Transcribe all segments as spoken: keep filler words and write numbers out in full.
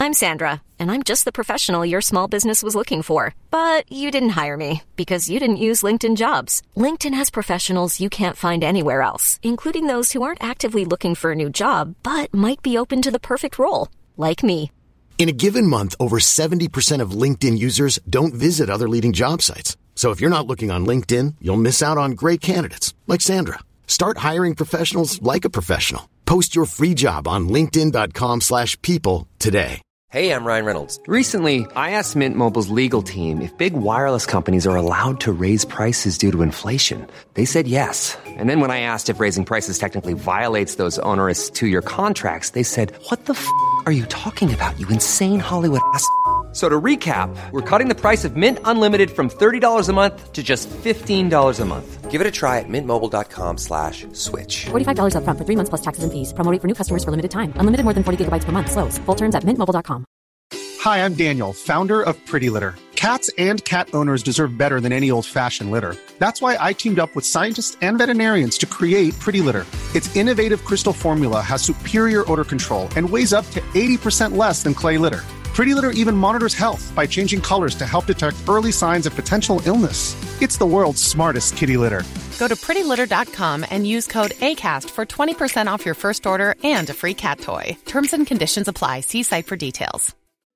I'm Sandra, and I'm just the professional your small business was looking for. But you didn't hire me because you didn't use LinkedIn Jobs. LinkedIn has professionals you can't find anywhere else, including those who aren't actively looking for a new job, but might be open to the perfect role, like me. In a given month, over seventy percent of LinkedIn users don't visit other leading job sites. So if you're not looking on LinkedIn, you'll miss out on great candidates like Sandra. Start hiring professionals like a professional. Post your free job on linkedin.com slash people today. Hey, I'm Ryan Reynolds. Recently, I asked Mint Mobile's legal team if big wireless companies are allowed to raise prices due to inflation. They said yes. And then when I asked if raising prices technically violates those onerous two-year contracts, they said, what the f*** are you talking about, you insane Hollywood ass f- So to recap, we're cutting the price of Mint Unlimited from thirty dollars a month to just fifteen dollars a month. Give it a try at mintmobile.com slash switch. forty-five dollars up front for three months plus taxes and fees. Promo rate for new customers for limited time. Unlimited more than forty gigabytes per month. Slows full terms at mint mobile dot com. Hi, I'm Daniel, founder of Pretty Litter. Cats and cat owners deserve better than any old-fashioned litter. That's why I teamed up with scientists and veterinarians to create Pretty Litter. Its innovative crystal formula has superior odor control and weighs up to eighty percent less than clay litter. Pretty Litter even monitors health by changing colors to help detect early signs of potential illness. It's the world's smartest kitty litter. Go to pretty litter dot com and use code ACAST for twenty percent off your first order and a free cat toy. Terms and conditions apply. See site for details.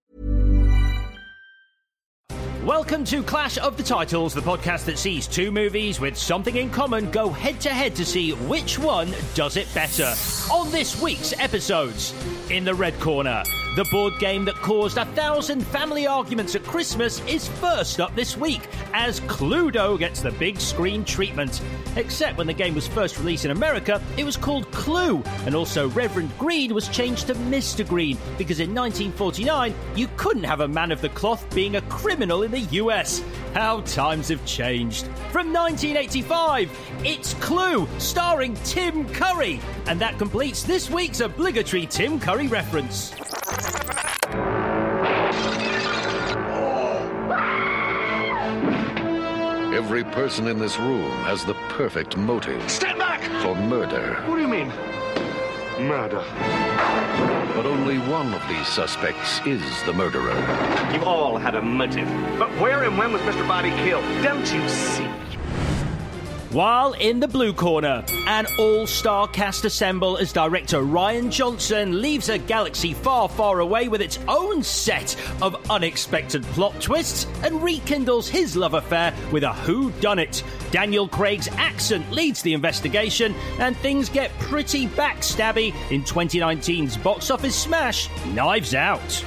Welcome to Clash of the Titles, the podcast that sees two movies with something in common go head-to-head to see which one does it better. On this week's episodes, in the red corner, the board game that caused a thousand family arguments at Christmas is first up this week, as Cluedo gets the big screen treatment. Except when the game was first released in America, it was called Clue, and also Reverend Green was changed to Mister Green, because in nineteen forty-nine, you couldn't have a man of the cloth being a criminal in the U S. How times have changed. From nineteen eighty-five, it's Clue, starring Tim Curry. And that completes this week's obligatory Tim Curry reference. Every person in this room has the perfect motive. Stand back! For murder. What do you mean? Murder. But only one of these suspects is the murderer. You all had a motive. But where and when was Mister Body killed? Don't you see? While in the blue corner, an all-star cast assemble as director Rian Johnson leaves a galaxy far, far away with its own set of unexpected plot twists and rekindles his love affair with a whodunit. Daniel Craig's accent leads the investigation, and things get pretty backstabby in twenty nineteen's box office smash, Knives Out.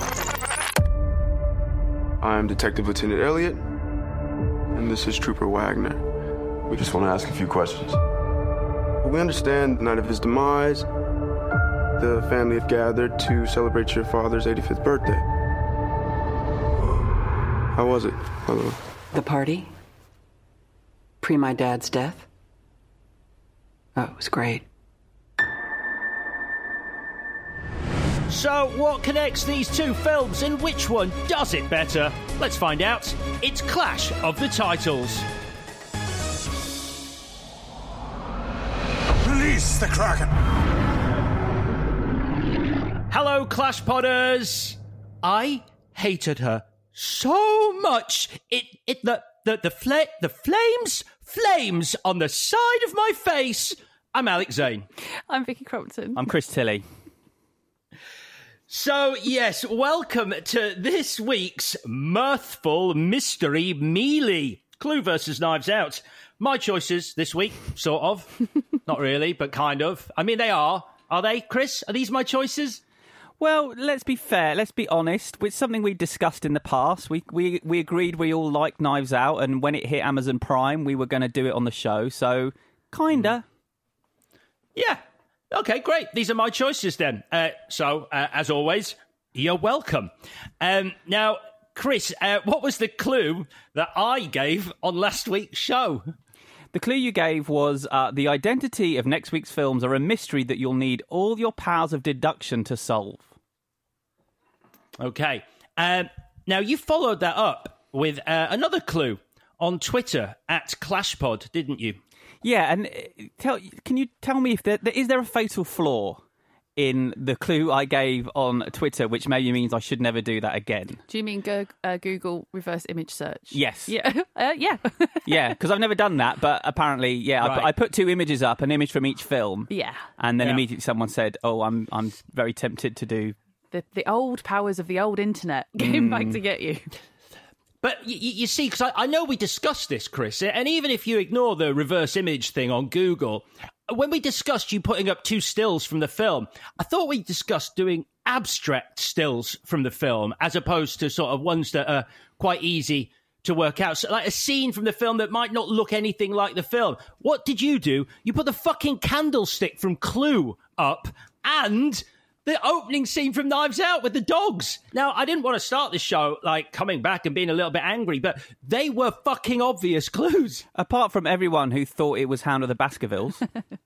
I'm Detective Lieutenant Elliot, and this is Trooper Wagner. We just want to ask a few questions. We understand the night of his demise, the family have gathered to celebrate your father's eighty-fifth birthday. How was it, by the way? The party? Pre my dad's death? Oh, it was great. So, what connects these two films and which one does it better? Let's find out. It's Clash of the Titles. Release the Kraken! Hello, Clash Podders! I hated her so much. It, it, the, the, the, fla- the flames, flames on the side of my face. I'm Alex Zane. I'm Vicky Crompton. I'm Chris Tilley. So, yes, welcome to this week's mirthful mystery melee. Clue versus Knives Out. My choices this week, sort of. Not really, but kind of. I mean, they are. Are they, Chris? Are these my choices? Well, let's be fair. Let's be honest. It's something we discussed in the past. We we we agreed we all liked Knives Out, and when it hit Amazon Prime, we were going to do it on the show. So, kinda. Yeah. Okay, great. These are my choices then. Uh, so, uh, as always, you're welcome. Um, now, Chris, uh, what was the clue that I gave on last week's show? The clue you gave was uh, the identity of next week's films are a mystery that you'll need all your powers of deduction to solve. Okay. Um, now, you followed that up with uh, another clue on Twitter at ClashPod, didn't you? Yeah, and tell, can you tell me if there, is there a fatal flaw in the clue I gave on Twitter, which maybe means I should never do that again. Do you mean go, uh, Google reverse image search? Yes. Yeah. Uh, yeah. Yeah, because I've never done that, but apparently, yeah, Right. I, put, I put two images up, an image from each film. Yeah. And then Yeah. immediately someone said, oh, I'm I'm very tempted to do... The, the old powers of the old internet came Mm. back to get you. But you, you see, because I, I know we discussed this, Chris, and even if you ignore the reverse image thing on Google, when we discussed you putting up two stills from the film, I thought we discussed doing abstract stills from the film as opposed to sort of ones that are quite easy to work out. So, like a scene from the film that might not look anything like the film. What did you do? You put the fucking candlestick from Clue up and... the opening scene from Knives Out with the dogs. Now, I didn't want to start the show, like, coming back and being a little bit angry, but they were fucking obvious clues. Apart from everyone who thought it was Hound of the Baskervilles.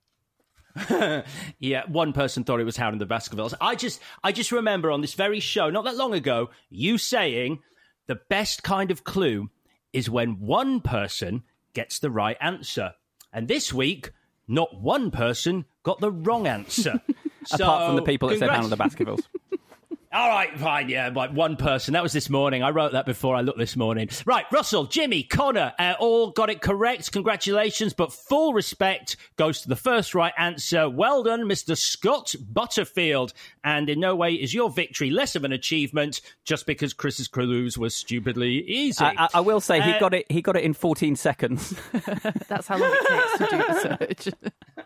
Yeah, one person thought it was Hound of the Baskervilles. I just, I just remember on this very show, not that long ago, you saying the best kind of clue is when one person gets the right answer. And this week, not one person got the wrong answer. So, Apart from the people that said congrats- Hound of the Baskervilles. All right, fine, yeah, like one person. That was this morning. I wrote that before I looked this morning. Right, Russell, Jimmy, Connor, uh, all got it correct. Congratulations, but full respect goes to the first right answer. Well done, Mister Scott Butterfield. And in no way is your victory less of an achievement just because Chris's clues was stupidly easy. I, I, I will say, he Uh, got it He got it in fourteen seconds. That's how long it takes to do the search.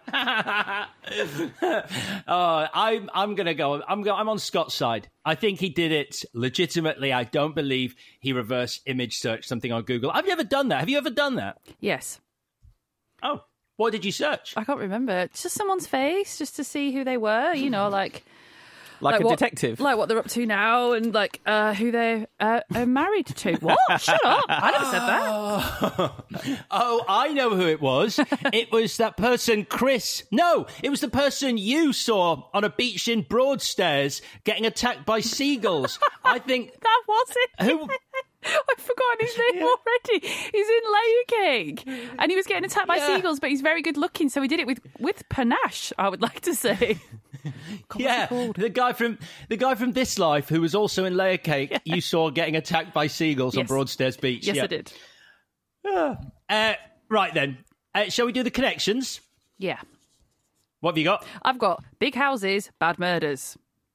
oh, I'm I'm gonna go. I'm go, I'm on Scott's side. I think he did it legitimately. I don't believe he reverse image searched something on Google. I've never done that. Have you ever done that? Yes. Oh, what did you search? I can't remember. Just someone's face, just to see who they were. You know, like Like, a what, detective. like what they're up to now, and like uh, who they uh, are married to. What? Shut up! I never said that. Oh, I know who it was. It was that person, Chris. No, it was the person you saw on a beach in Broadstairs getting attacked by seagulls. I think that was it. Who? I've forgotten his name already. He's in Layer Cake, and he was getting attacked by Yeah. seagulls, but he's very good looking, so he did it with with panache. I would like to say. God, Yeah, the guy from the guy from This Life who was also in Layer Cake. Yeah. You saw getting attacked by seagulls Yes. on Broadstairs Beach. Yes, yeah. I did. Uh, right then, uh, shall we do the connections? Yeah, What have you got, I've got big houses, bad murders.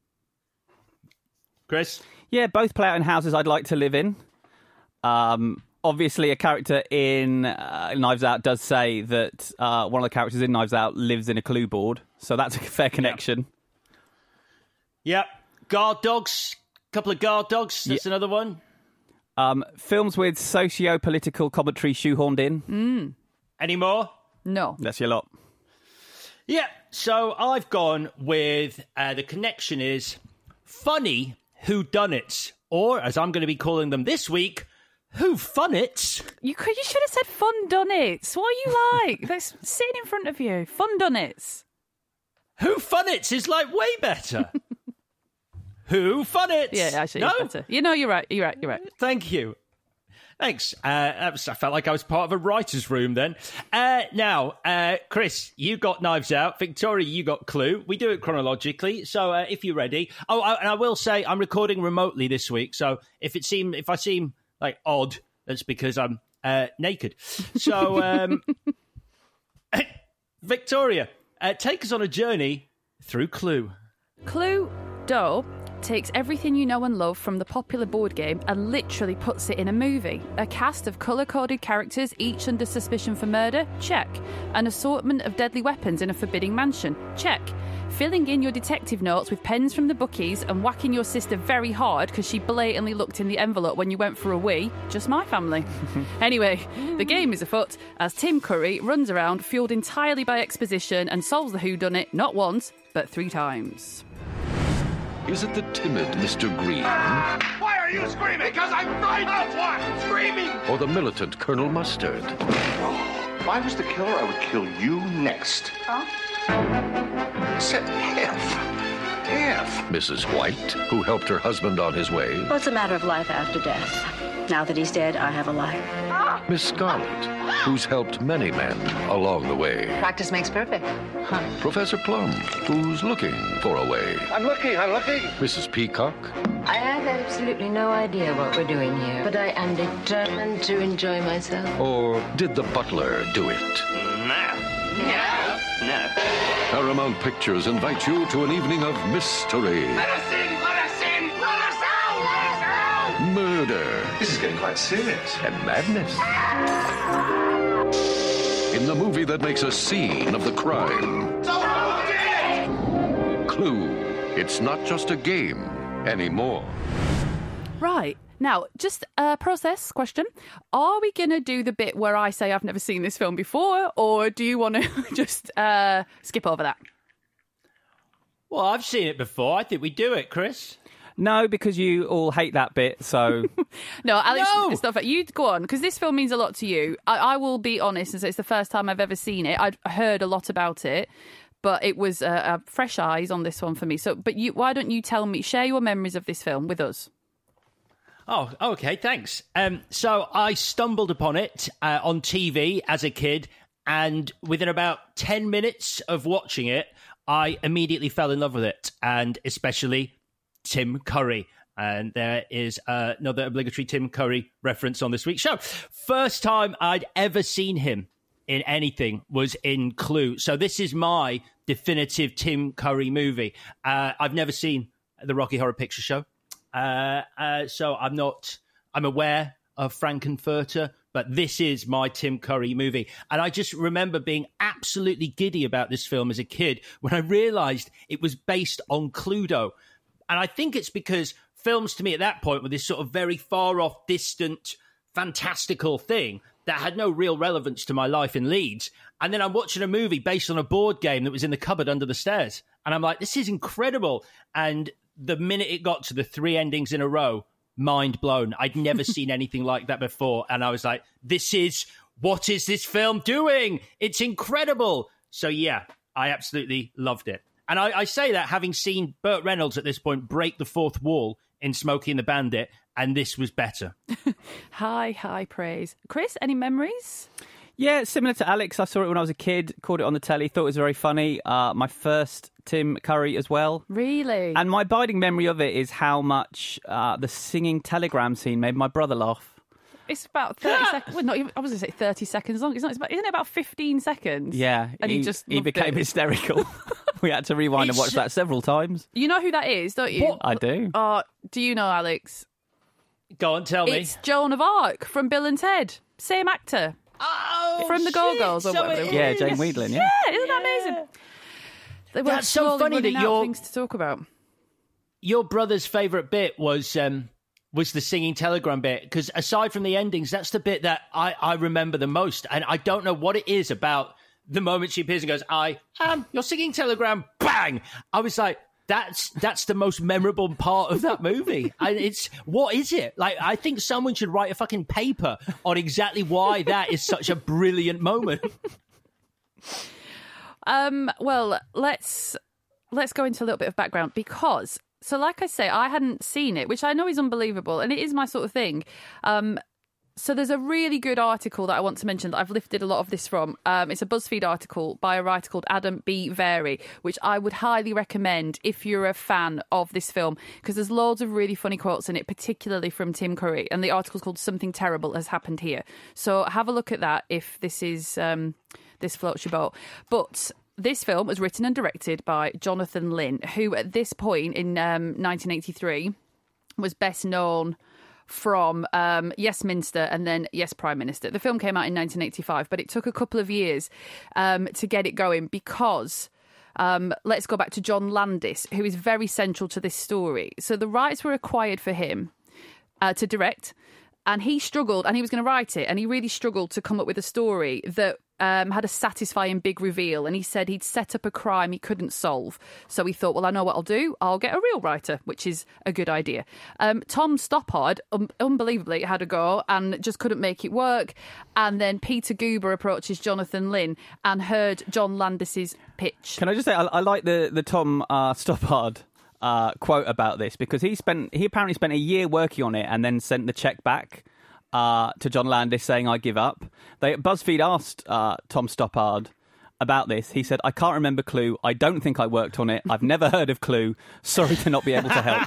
Chris? Yeah, both play out in houses I'd like to live in. Um, obviously, a character in uh, Knives Out does say that uh, one of the characters in Knives Out lives in a clue board, so that's a fair connection. Yep. Guard dogs. Couple of guard dogs. That's another one. Um, films with socio-political commentary shoehorned in. Mm. Any more? No. That's your lot. Yeah. So I've gone with uh, the connection is funny whodunits, or as I'm going to be calling them this week, whofunnits. You could. You should have said fun dunnits. What are you like? That's sitting in front of you. Fun dunnits. Whofunnits is like way better. Whofunnits. Yeah, actually, no? it's better. You know, you're right. You're right. You're right. Thank you. Thanks. Uh, that was, I felt like I was part of a writer's room then. Uh, now, uh, Chris, you got Knives Out. Victoria, you got Clue. We do it chronologically, so uh, if you're ready. Oh, I, and I will say I'm recording remotely this week, so if it seem if I seem like odd, that's because I'm uh, naked. So, um, Victoria, uh, take us on a journey through Clue. Clue Doe takes everything you know and love from the popular board game and literally puts it in a movie. A cast of colour-coded characters, each under suspicion for murder? Check. An assortment of deadly weapons in a forbidding mansion? Check. Filling in your detective notes with pens from the bookies and whacking your sister very hard because she blatantly looked in the envelope when you went for a wee? Just my family. Anyway, the game is afoot as Tim Curry runs around fueled entirely by exposition and solves the whodunit not once, but three times. Is it the timid Mister Green? Why are you screaming? Because I'm frightened. Of what? Screaming. Or the militant Colonel Mustard? If I was the killer, I would kill you next. Huh? Except if. If. Missus White, who helped her husband on his way? Well, it's a matter of life after death. Now that he's dead, I have a life. Miss Scarlet, who's helped many men along the way. Practice makes perfect. Huh. Professor Plum, who's looking for a way. I'm looking, I'm looking. Missus Peacock. I have absolutely no idea what we're doing here, but I am determined to enjoy myself. Or did the butler do it? No. No. No. Paramount Pictures invites you to an evening of mystery. Let us in, let us in, let us out, let us out! Murder. This is getting quite serious. And madness. In the movie that makes a scene of the crime. Clue. It's not just a game anymore. Right. Now, just a process question. Are we going to do the bit where I say I've never seen this film before, or do you want to just uh, skip over that? Well, I've seen it before. I think we do it, Chris. No, because you all hate that bit, so... no, Alex, No! it's not fair. You go on, because this film means a lot to you. I, I will be honest and say it's the first time I've ever seen it. I'd heard a lot about it, but it was uh, uh, fresh eyes on this one for me. So, but you, why don't you tell me, share your memories of this film with us? Oh, okay, thanks. Um, so I stumbled upon it uh, on T V as a kid, and within about ten minutes of watching it, I immediately fell in love with it, and especially Tim Curry. And there is uh, another obligatory Tim Curry reference on this week's show. First time I'd ever seen him in anything was in Clue. So this is my definitive Tim Curry movie. Uh, I've never seen the Rocky Horror Picture Show. Uh, uh, so I'm not, I'm aware of Frankenfurter, but this is my Tim Curry movie. And I just remember being absolutely giddy about this film as a kid when I realised it was based on Cluedo. And I think it's because films to me at that point were this sort of very far off, distant, fantastical thing that had no real relevance to my life in Leeds. And then I'm watching a movie based on a board game that was in the cupboard under the stairs. And I'm like, this is incredible. And the minute it got to the three endings in a row, mind blown. I'd never seen anything like that before. And I was like, this is, what is this film doing? It's incredible. So yeah, I absolutely loved it. And I, I say that having seen Burt Reynolds at this point break the fourth wall in Smokey and the Bandit, and this was better. High, high praise. Chris, any memories? Yeah, similar to Alex. I saw it when I was a kid, caught it on the telly, thought it was very funny. Uh, my first Tim Curry as well. Really? And my abiding memory of it is how much uh, the singing telegram scene made my brother laugh. It's about thirty seconds. Well, not even, I was going to say thirty seconds long. It's not, it's about, isn't it about fifteen seconds? Yeah. And he, he just He became it. hysterical. We had to rewind it's, and watch that several times. You know who that is, don't you? What? I do. Uh, do you know, Alex? Go on, tell me. It's Joan of Arc from Bill and Ted. Same actor. Oh, From the Go-Go's or so whatever. Yeah, Jane Wheadlin, yeah. Yeah, isn't that amazing? They were That's so funny that your your things to talk about. Your brother's favourite bit was um, was the singing telegram bit, because aside from the endings, that's the bit that I, I remember the most. And I don't know what it is about the moment she appears and goes, I am your singing telegram, bang! I was like, that's that's the most memorable part of that movie. And it's, what is it? Like, I think someone should write a fucking paper on exactly why that is such a brilliant moment. Um, well, let's let's go into a little bit of background, because, so like I say, I hadn't seen it, which I know is unbelievable, and it is my sort of thing. Um, so there's a really good article that I want to mention that I've lifted a lot of this from. Um, it's a BuzzFeed article by a writer called Adam B. Vary, which I would highly recommend if you're a fan of this film, because there's loads of really funny quotes in it, particularly from Tim Curry, and the article's called Something Terrible Has Happened Here. So have a look at that if this is um, this floats your boat. But this film was written and directed by Jonathan Lynn, who at this point in um, nineteen eighty-three was best known from um, Yes Minster and then Yes Prime Minister. The film came out in nineteen eighty-five, but it took a couple of years um, to get it going because, um, let's go back to John Landis, who is very central to this story. So the rights were acquired for him uh, to direct, and he struggled, and he was going to write it, and he really struggled to come up with a story that um, had a satisfying big reveal. And he said he'd set up a crime he couldn't solve. So he thought, well, I know what I'll do. I'll get a real writer, which is a good idea. Um, Tom Stoppard, um, unbelievably, had a go and just couldn't make it work. And then Peter Guber approaches Jonathan Lynn and heard John Landis's pitch. Can I just say, I, I like the, the Tom uh, Stoppard Uh, quote about this, because he spent he apparently spent a year working on it and then sent the check back uh, to John Landis saying, I give up. They BuzzFeed asked uh, Tom Stoppard about this. He said, I can't remember Clue. I don't think I worked on it. I've never heard of Clue. Sorry to not be able to help.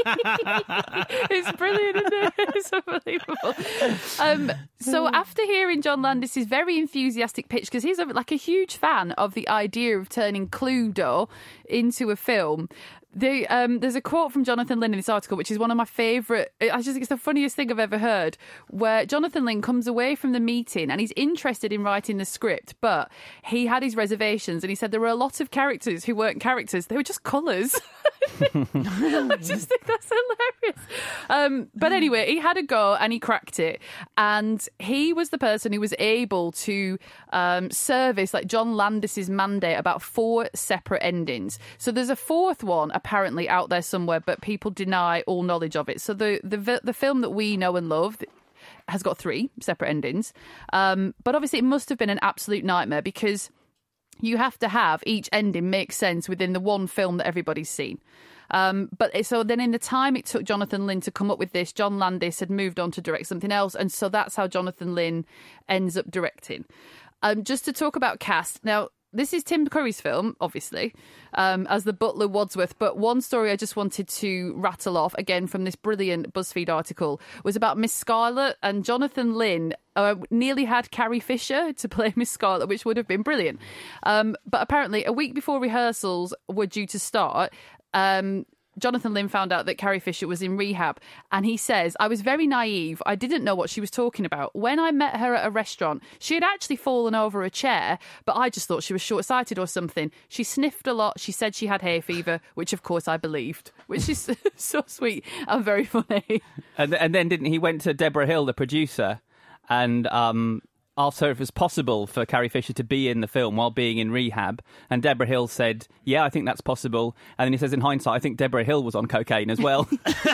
It's brilliant, isn't it? It's unbelievable. Um, so after hearing John Landis's very enthusiastic pitch, because he's a, like a huge fan of the idea of turning Cluedo into a film, The, um, there's a quote from Jonathan Lynn in this article, which is one of my favourite. I just think it's the funniest thing I've ever heard, where Jonathan Lynn comes away from the meeting and he's interested in writing the script, but he had his reservations and he said there were a lot of characters who weren't characters, they were just colours. I just think that's hilarious. Um, but anyway, he had a go and he cracked it, and he was the person who was able to um, service like John Landis's mandate about four separate endings. So there's a fourth one apparently out there somewhere, but people deny all knowledge of it. So the the the film that we know and love has got three separate endings, um, but obviously it must have been an absolute nightmare because you have to have each ending make sense within the one film that everybody's seen. Um, but so then in the time it took Jonathan Lynn to come up with this, John Landis had moved on to direct something else, and so that's how Jonathan Lynn ends up directing. Um, just to talk about cast now. This is Tim Curry's film, obviously, um, as the butler Wadsworth. But one story I just wanted to rattle off, again, from this brilliant BuzzFeed article, was about Miss Scarlet. And Jonathan Lynn uh, nearly had Carrie Fisher to play Miss Scarlet, which would have been brilliant. Um, but apparently, a week before rehearsals were due to start, um, Jonathan Lynn found out that Carrie Fisher was in rehab, and he says, I was very naive. I didn't know what she was talking about. When I met her at a restaurant, she had actually fallen over a chair, but I just thought she was short-sighted or something. She sniffed a lot. She said she had hay fever, which of course I believed, which is so sweet and very funny. And, and then didn't he went to Deborah Hill, the producer, and um, asked her if it was possible for Carrie Fisher to be in the film while being in rehab. And Deborah Hill said, yeah, I think that's possible. And then he says, in hindsight, I think Deborah Hill was on cocaine as well.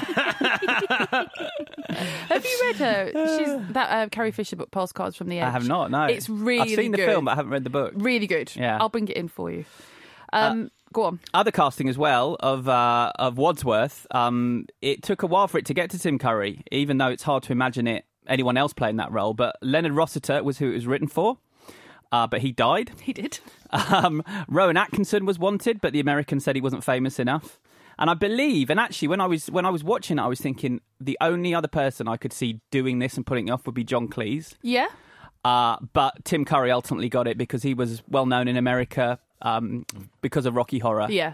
Have you read her? She's that uh, Carrie Fisher book, Postcards from the Edge. I have not, no. It's really I've seen good. the film, but I haven't read the book. Really good. Yeah. I'll bring it in for you. Um, uh, go on. Other casting as well of uh, of Wadsworth. Um, it took a while for it to get to Tim Curry, even though it's hard to imagine it anyone else playing that role. But Leonard Rossiter was who it was written for, uh, but he died. He did. Um, Rowan Atkinson was wanted, but the Americans said he wasn't famous enough. And I believe, and actually, when I was when I was watching it, I was thinking the only other person I could see doing this and putting it off would be John Cleese. Yeah. Uh, but Tim Curry ultimately got it because he was well known in America um, because of Rocky Horror. Yeah.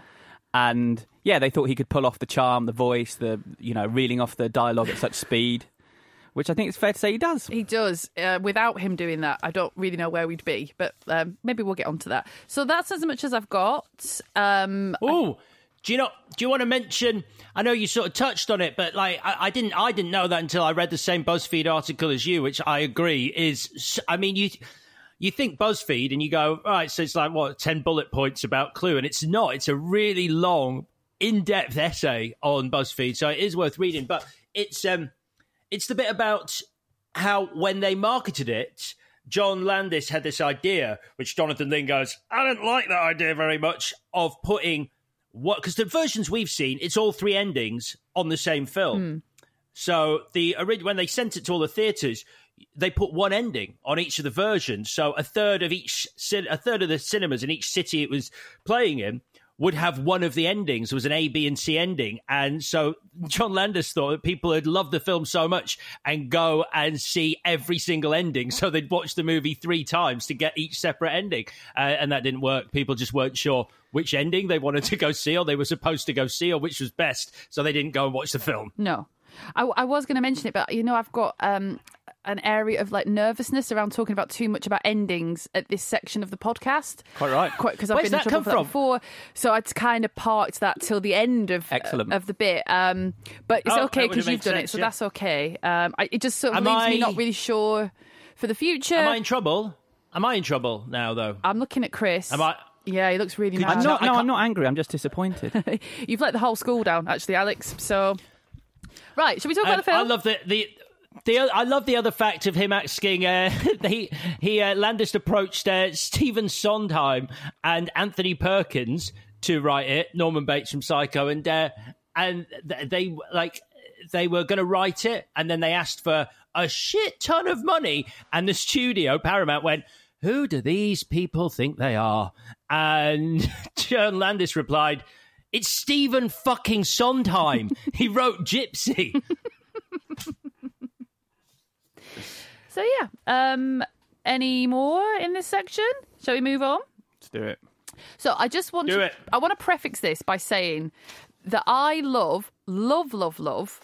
And yeah, they thought he could pull off the charm, the voice, the you know, reeling off the dialogue at such speed, which I think it's fair to say he does. He does. Uh, without him doing that, I don't really know where we'd be. But um, maybe we'll get onto that. So that's as much as I've got. Um, Oh. Do you know? Do you want to mention? I know you sort of touched on it, but like I, I didn't. I didn't know that until I read the same BuzzFeed article as you, which I agree is. I mean, you you think BuzzFeed and you go, right, so it's like what ten bullet points about Clue, and it's not. It's a really long, in-depth essay on BuzzFeed, so it is worth reading. But it's um, it's the bit about how when they marketed it, John Landis had this idea, which Jonathan Lynn goes, I don't like that idea very much, of putting. What? Because the versions we've seen, it's all three endings on the same film. Mm. So the when they sent it to all the theatres, they put one ending on each of the versions. So a third of each, a third of the cinemas in each city it was playing in would have one of the endings. There was an A, B, and C ending, and so John Landis thought that people had loved the film so much and go and see every single ending. So they'd watch the movie three times to get each separate ending, uh, and that didn't work. People just weren't sure which ending they wanted to go see or they were supposed to go see or which was best, so they didn't go and watch the film. No. I, I was going to mention it, but, you know, I've got um, an area of, like, nervousness around talking about too much about endings at this section of the podcast. Quite right. Because I've Where's been in that trouble come for that from? before. So I'd kind of parked that till the end of, Excellent. uh, of the bit. Um, but it's Oh, okay that would because have you've made done sense, it, so yeah. that's okay. Um, I, it just sort of Am leaves me I- not really sure for the future. Am I in trouble? Am I in trouble now, though? I'm looking at Chris. Am I? Yeah, he looks really Could- nice. I'm not, I no, can't- I'm not angry. I'm just disappointed. You've let the whole school down, actually, Alex. So, right, shall we talk Um, about the film? I love the the. The, I love the other fact of him asking. Uh, he he uh, Landis approached uh, Stephen Sondheim and Anthony Perkins to write it. Norman Bates from Psycho, and uh, and they like they were going to write it, and then they asked for a shit ton of money, and the studio, Paramount, went, who do these people think they are? And John Landis replied, it's Stephen fucking Sondheim. He wrote Gypsy. So, yeah. Um, any more in this section? Shall we move on? Let's do it. So I just want do to... It. I want to prefix this by saying that I love, love, love, love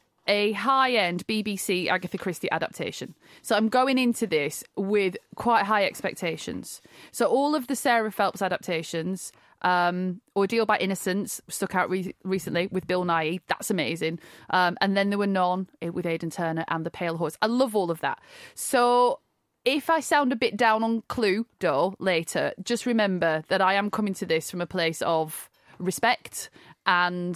a high-end B B C Agatha Christie adaptation. So I'm going into this with quite high expectations. So all of the Sarah Phelps adaptations... Um, Ordeal by Innocence stuck out re- recently with Bill Nighy. That's amazing. Um, and then there were none with Aidan Turner and The Pale Horse. I love all of that. So if I sound a bit down on Clue, though, later, just remember that I am coming to this from a place of respect and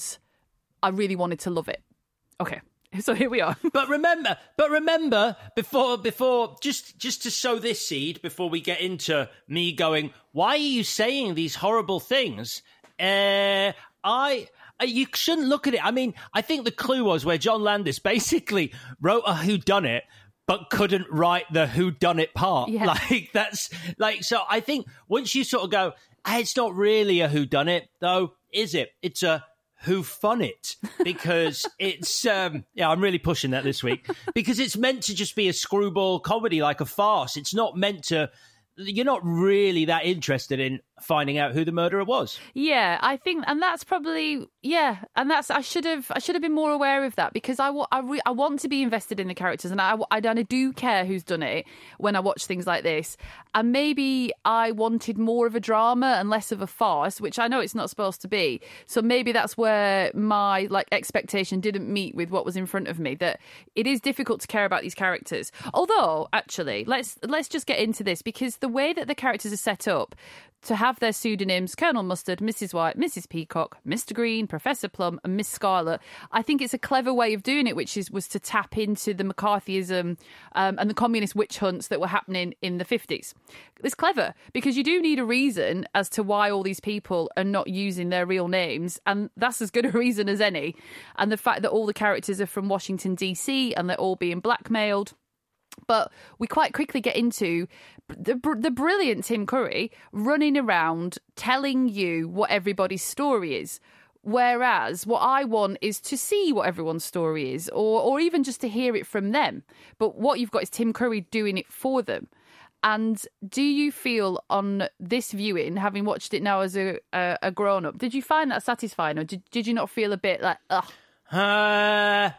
I really wanted to love it. Okay. So here we are. But remember, but remember, before, before, just, just to sow this seed, before we get into me going, why are you saying these horrible things? Uh, I, you shouldn't look at it. I mean, I think the clue was where John Landis basically wrote a whodunit, but couldn't write the whodunit part. Yeah. Like that's like, so I think once you sort of go, hey, it's not really a whodunit, though, is it? It's a Who Fun It, because it's um yeah I'm really pushing that this week because it's meant to just be a screwball comedy, like a farce. It's not meant to, you're not really that interested in finding out who the murderer was. Yeah, I think, and that's probably, yeah, and that's, I should have, I should have been more aware of that because I, I, re, I want to be invested in the characters and I, I, I do care who's done it when I watch things like this. And maybe I wanted more of a drama and less of a farce, which I know it's not supposed to be. So maybe that's where my like expectation didn't meet with what was in front of me, that it is difficult to care about these characters. Although, actually, let's, let's just get into this because the way that the characters are set up, to have their pseudonyms, Colonel Mustard, Missus White, Missus Peacock, Mister Green, Professor Plum and Miss Scarlet, I think it's a clever way of doing it, which is was to tap into the McCarthyism um, and the communist witch hunts that were happening in the fifties. It's clever because you do need a reason as to why all these people are not using their real names, and that's as good a reason as any. And the fact that all the characters are from Washington, D C and they're all being blackmailed. But we quite quickly get into the the brilliant Tim Curry running around telling you what everybody's story is. Whereas what I want is to see what everyone's story is, or or even just to hear it from them. But what you've got is Tim Curry doing it for them. And do you feel on this viewing, having watched it now as a, a, a grown-up, did you find that satisfying, or did, did you not feel a bit like, ugh? Uh,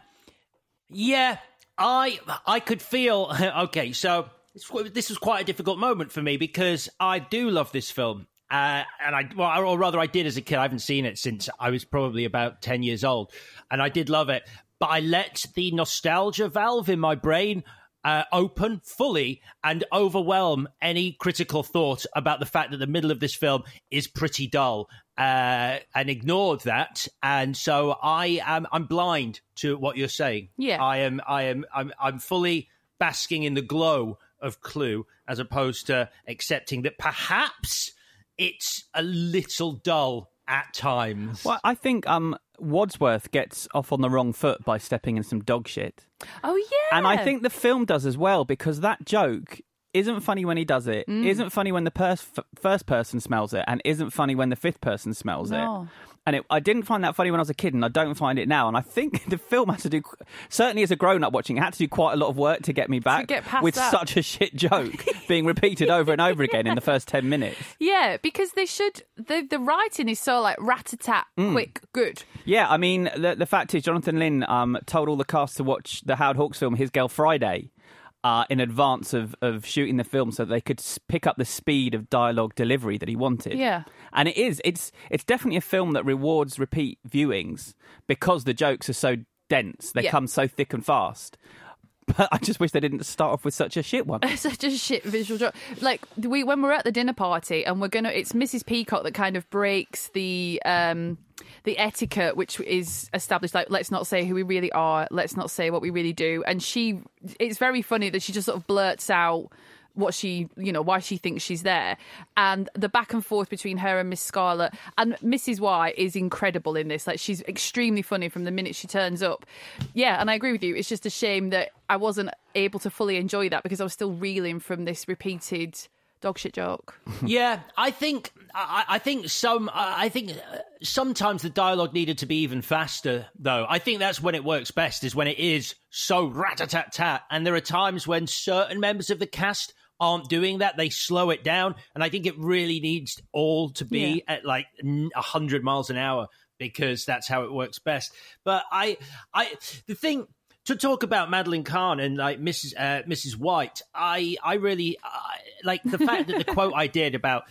yeah. I I could feel, okay, so this was quite a difficult moment for me because I do love this film. Uh, and I, well, or rather I did as a kid. I haven't seen it since I was probably about ten years old. And I did love it. But I let the nostalgia valve in my brain uh, open fully and overwhelm any critical thought about the fact that the middle of this film is pretty dull. Uh, and ignored that, and so I am I'm blind to what you're saying. Yeah, I am I am I'm I'm fully basking in the glow of Clue, as opposed to accepting that perhaps it's a little dull at times. Well, I think um Wadsworth gets off on the wrong foot by stepping in some dog shit. Oh yeah, and I think the film does as well, because that joke isn't funny when he does it, mm. isn't funny when the pers- f- first person smells it, and isn't funny when the fifth person smells no. it. And it, I didn't find that funny when I was a kid, and I don't find it now. And I think the film had to do, certainly as a grown-up watching, it had to do quite a lot of work to get me back to get past with that. such a shit joke being repeated over and over again in the first ten minutes. Yeah, because they should, the, the writing is so like rat-a-tat, mm. quick, good. Yeah, I mean, the, the fact is, Jonathan Lynn um, told all the cast to watch the Howard Hawks film, His Girl Friday, Uh, in advance of, of shooting the film so they could pick up the speed of dialogue delivery that he wanted. Yeah. And it is, it's it's definitely a film that rewards repeat viewings because the jokes are so dense. They yeah. come so thick and fast. But I just wish they didn't start off with such a shit one. Such a shit visual joke. Like, we when we're at the dinner party and we're going to, it's Missus Peacock that kind of breaks the... Um, the etiquette which is established, like, let's not say who we really are, let's not say what we really do. And she, it's very funny that she just sort of blurts out what she, you know, why she thinks she's there. And the back and forth between her and Miss Scarlet. And Missus White is incredible in this. Like, she's extremely funny from the minute she turns up. Yeah, and I agree with you. It's just a shame that I wasn't able to fully enjoy that because I was still reeling from this repeated dog shit joke. Yeah, I think I, I think some I think sometimes the dialogue needed to be even faster, though. I think that's when it works best, is when it is so rat-a-tat-tat. And there are times when certain members of the cast aren't doing that. They slow it down. And I think it really needs all to be yeah. at like one hundred miles an hour, because that's how it works best. But I, I, the thing to talk about Madeline Kahn and like Missus Uh, Missus White, I, I really uh, like the fact that the quote I did about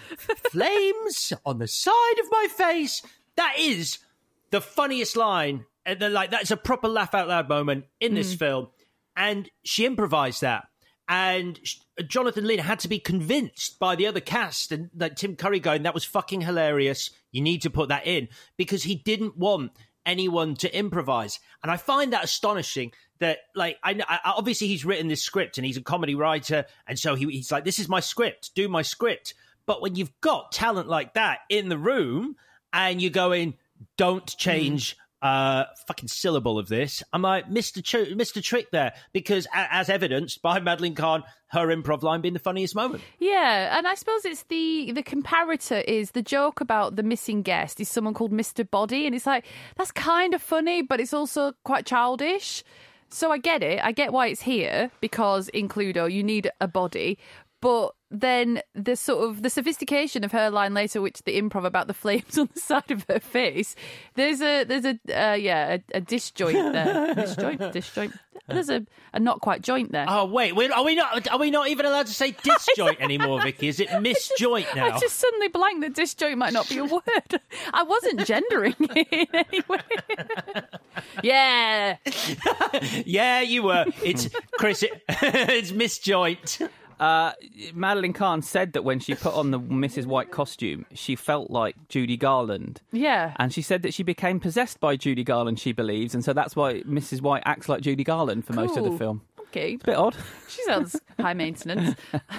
flames on the side of my face. That is the funniest line, and then, like, that's a proper laugh out loud moment in this mm. film, and she improvised that. And Jonathan Lynn had to be convinced by the other cast and like Tim Curry going, that was fucking hilarious. You need to put that in, because he didn't want anyone to improvise. And I find that astonishing that, like, I, I obviously he's written this script and he's a comedy writer. And so he, he's like, this is my script, do my script. But when you've got talent like that in the room and you're going, don't change mm. Uh, fucking syllable of this, I'm like, Mister Ch- Mister Trick there, because a- as evidenced by Madeline Kahn, her improv line being the funniest moment. Yeah, and I suppose it's the the comparator is the joke about the missing guest is someone called Mister Body, and it's like, that's kind of funny, but it's also quite childish. So I get it. I get why it's here, because in Cluedo you need a body. But then the sort of the sophistication of her line later, which the improv about the flames on the side of her face, there's a there's a uh, yeah a, a disjoint there, disjoint, disjoint. There's a, a not quite joint there. Oh wait, we're, are we not are we not even allowed to say disjoint anymore, Vicky? Is it misjoint now? I just suddenly blanked that disjoint might not be a word. I wasn't gendering it in any way. Yeah, yeah, you were. It's Chris. It, it's misjoint. Uh, Madeline Kahn said that when she put on the Missus White costume, she felt like Judy Garland. Yeah. And she said that she became possessed by Judy Garland, she believes, and so that's why Missus White acts like Judy Garland for cool. most of the film. Okay. It's a bit odd. She sounds high maintenance.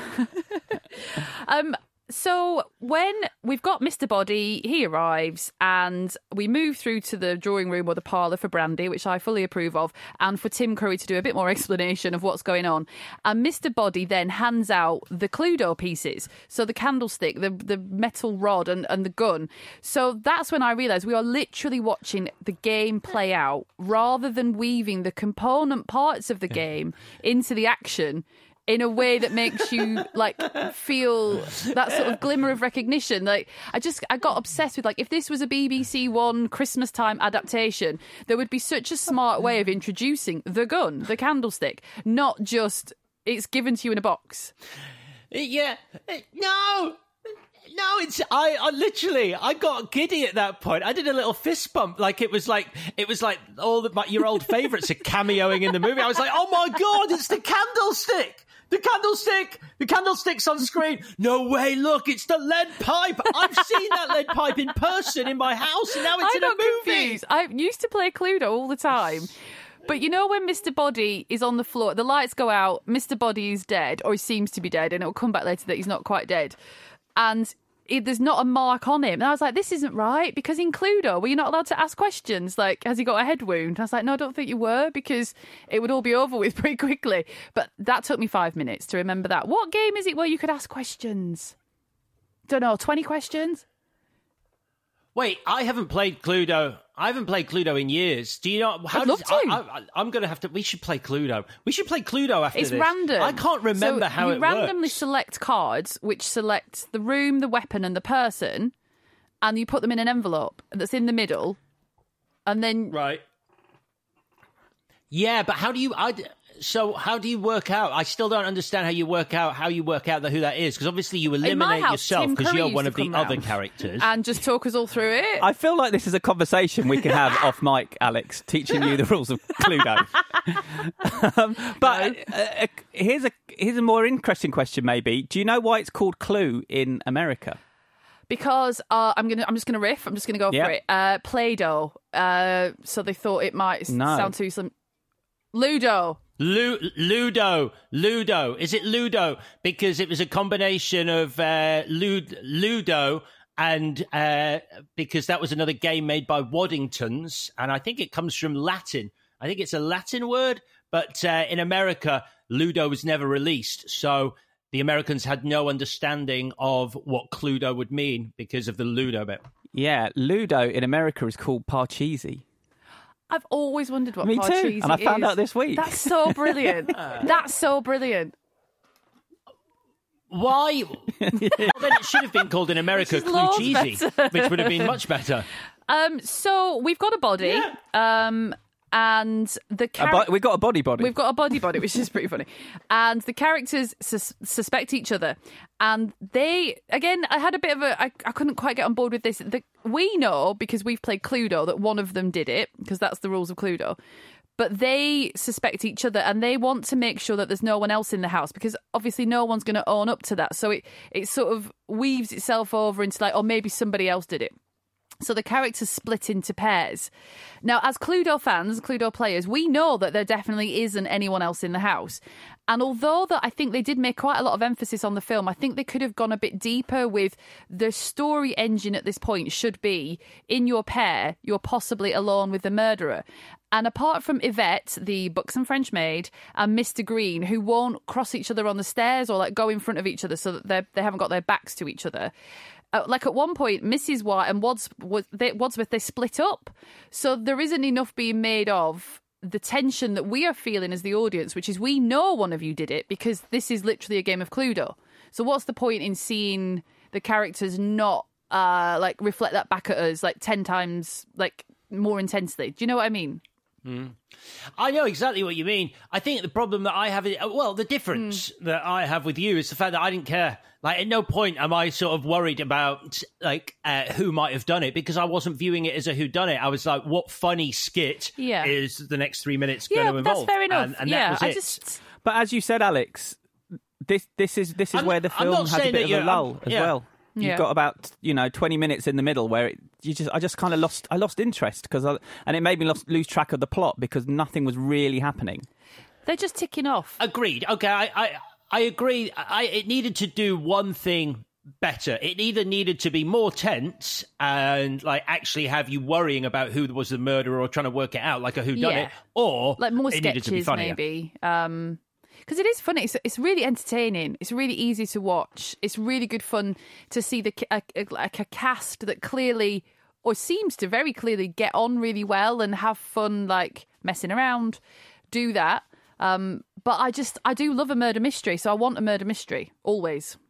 um. So when we've got Mister Body, he arrives and we move through to the drawing room or the parlour for Brandy, which I fully approve of, and for Tim Curry to do a bit more explanation of what's going on. And Mister Body then hands out the Cluedo pieces. So the candlestick, the, the metal rod and, and the gun. So that's when I realised we are literally watching the game play out rather than weaving the component parts of the game into the action in a way that makes you like feel that sort of glimmer of recognition. Like I just, I got obsessed with like, if this was a B B C One Christmas time adaptation, there would be such a smart way of introducing the gun, the candlestick, not just it's given to you in a box. Yeah, no. No, it's I, I literally I got giddy at that point. I did a little fist bump, like it was like it was like all the, your old favourites are cameoing in the movie. I was like, oh my god, it's the candlestick. The candlestick! The candlestick's on screen. No way, look, it's the lead pipe. I've seen that lead pipe in person in my house, and now it's I'm in a not movie. Confused. I used to play Cluedo all the time. But you know when Mister Body is on the floor, the lights go out, Mister Body is dead, or he seems to be dead, and it'll come back later that he's not quite dead. And it, there's not a mark on him. And I was like, this isn't right, because in Cluedo, were you not allowed to ask questions? Like, has he got a head wound? And I was like, no, I don't think you were, because it would all be over with pretty quickly. But that took me five minutes to remember that. What game is it where you could ask questions? Don't know, twenty questions? Wait, I haven't played Cluedo. I haven't played Cluedo in years. Do you know? How I'd does, love to. I, I, I'm going to have to. We should play Cluedo. We should play Cluedo after it's this. It's random. I can't remember so how you it randomly works. select cards, which select the room, the weapon, and the person, and you put them in an envelope that's in the middle, and then right. Yeah, but how do you? I, so how do you work out? I still don't understand how you work out how you work out the, who that is, because obviously you eliminate house, yourself because you're one of the other round characters, and just talk us all through it. I feel like this is a conversation we can have off mic, Alex, teaching you the rules of Cluedo. um, but uh, uh, here's a here's a more interesting question. Maybe, do you know why it's called Clue in America? Because uh, I'm gonna, I'm just gonna riff. I'm just gonna go yep. for it. Uh, Play-Doh. Uh, so they thought it might no. sound too slim. Ludo. Lu- Ludo, Ludo. Is it Ludo? Because it was a combination of uh, Lud- Ludo and uh, because that was another game made by Waddingtons, and I think it comes from Latin. I think it's a Latin word, but uh, in America, Ludo was never released, so the Americans had no understanding of what Cluedo would mean because of the Ludo bit. Yeah, Ludo in America is called Parcheesi. I've always wondered what Me Parcheesi too, and I found is. out this week. That's so brilliant. That's so brilliant. Why? Well, then it should have been called in America Cluecheesy, which would have been much better. Um, so we've got a body, yeah. um, and the char- bo- we've got a body body. We've got a body body, which is pretty funny. And the characters sus- suspect each other, and they again. I had a bit of a. I, I couldn't quite get on board with this. The, we know because we've played Cluedo that one of them did it because that's the rules of Cluedo. But they suspect each other and they want to make sure that there's no one else in the house because obviously no one's going to own up to that. So it, it sort of weaves itself over into like, oh, maybe somebody else did it. So the characters split into pairs. Now, as Cluedo fans, Cluedo players, we know that there definitely isn't anyone else in the house. And although that I think they did make quite a lot of emphasis on the film, I think they could have gone a bit deeper with the story engine at this point should be, in your pair, you're possibly alone with the murderer. And apart from Yvette, the buxom French maid, and Mister Green, who won't cross each other on the stairs or like go in front of each other so that they they haven't got their backs to each other, Uh, like at one point, Missus White and Wads, they, Wadsworth, they split up. So there isn't enough being made of the tension that we are feeling as the audience, which is we know one of you did it because this is literally a game of Cluedo. So what's the point in seeing the characters not uh, like reflect that back at us like ten times like more intensely? Do you know what I mean? Mm. I know exactly what you mean. I think the problem that I have, is, well, the difference mm. that I have with you is the fact that I didn't care. Like, at no point am I sort of worried about, like, uh, who might have done it, because I wasn't viewing it as a whodunit. I was like, what funny skit yeah. is the next three minutes yeah, going to involve? That's fair enough. And, and yeah, that was I it. Just... But as you said, Alex, this this is this is I'm, where the film has a bit of a lull as yeah. well. You've yeah. got about you know twenty minutes in the middle where it, you just I just kind of lost I lost interest because and it made me lost, lose track of the plot because nothing was really happening. They're just ticking off. Agreed. Okay, I I, I agree. I it needed to do one thing better. It either needed to be more tense and like actually have you worrying about who was the murderer or trying to work it out like a whodunit, yeah. or like more it sketches needed to be funnier. maybe. Um, Because it is funny. It's, it's really entertaining. It's really easy to watch. It's really good fun to see the a, a, like a cast that clearly, or seems to very clearly, get on really well and have fun, like messing around, do that. Um, but I just, I do love a murder mystery, so I want a murder mystery, always.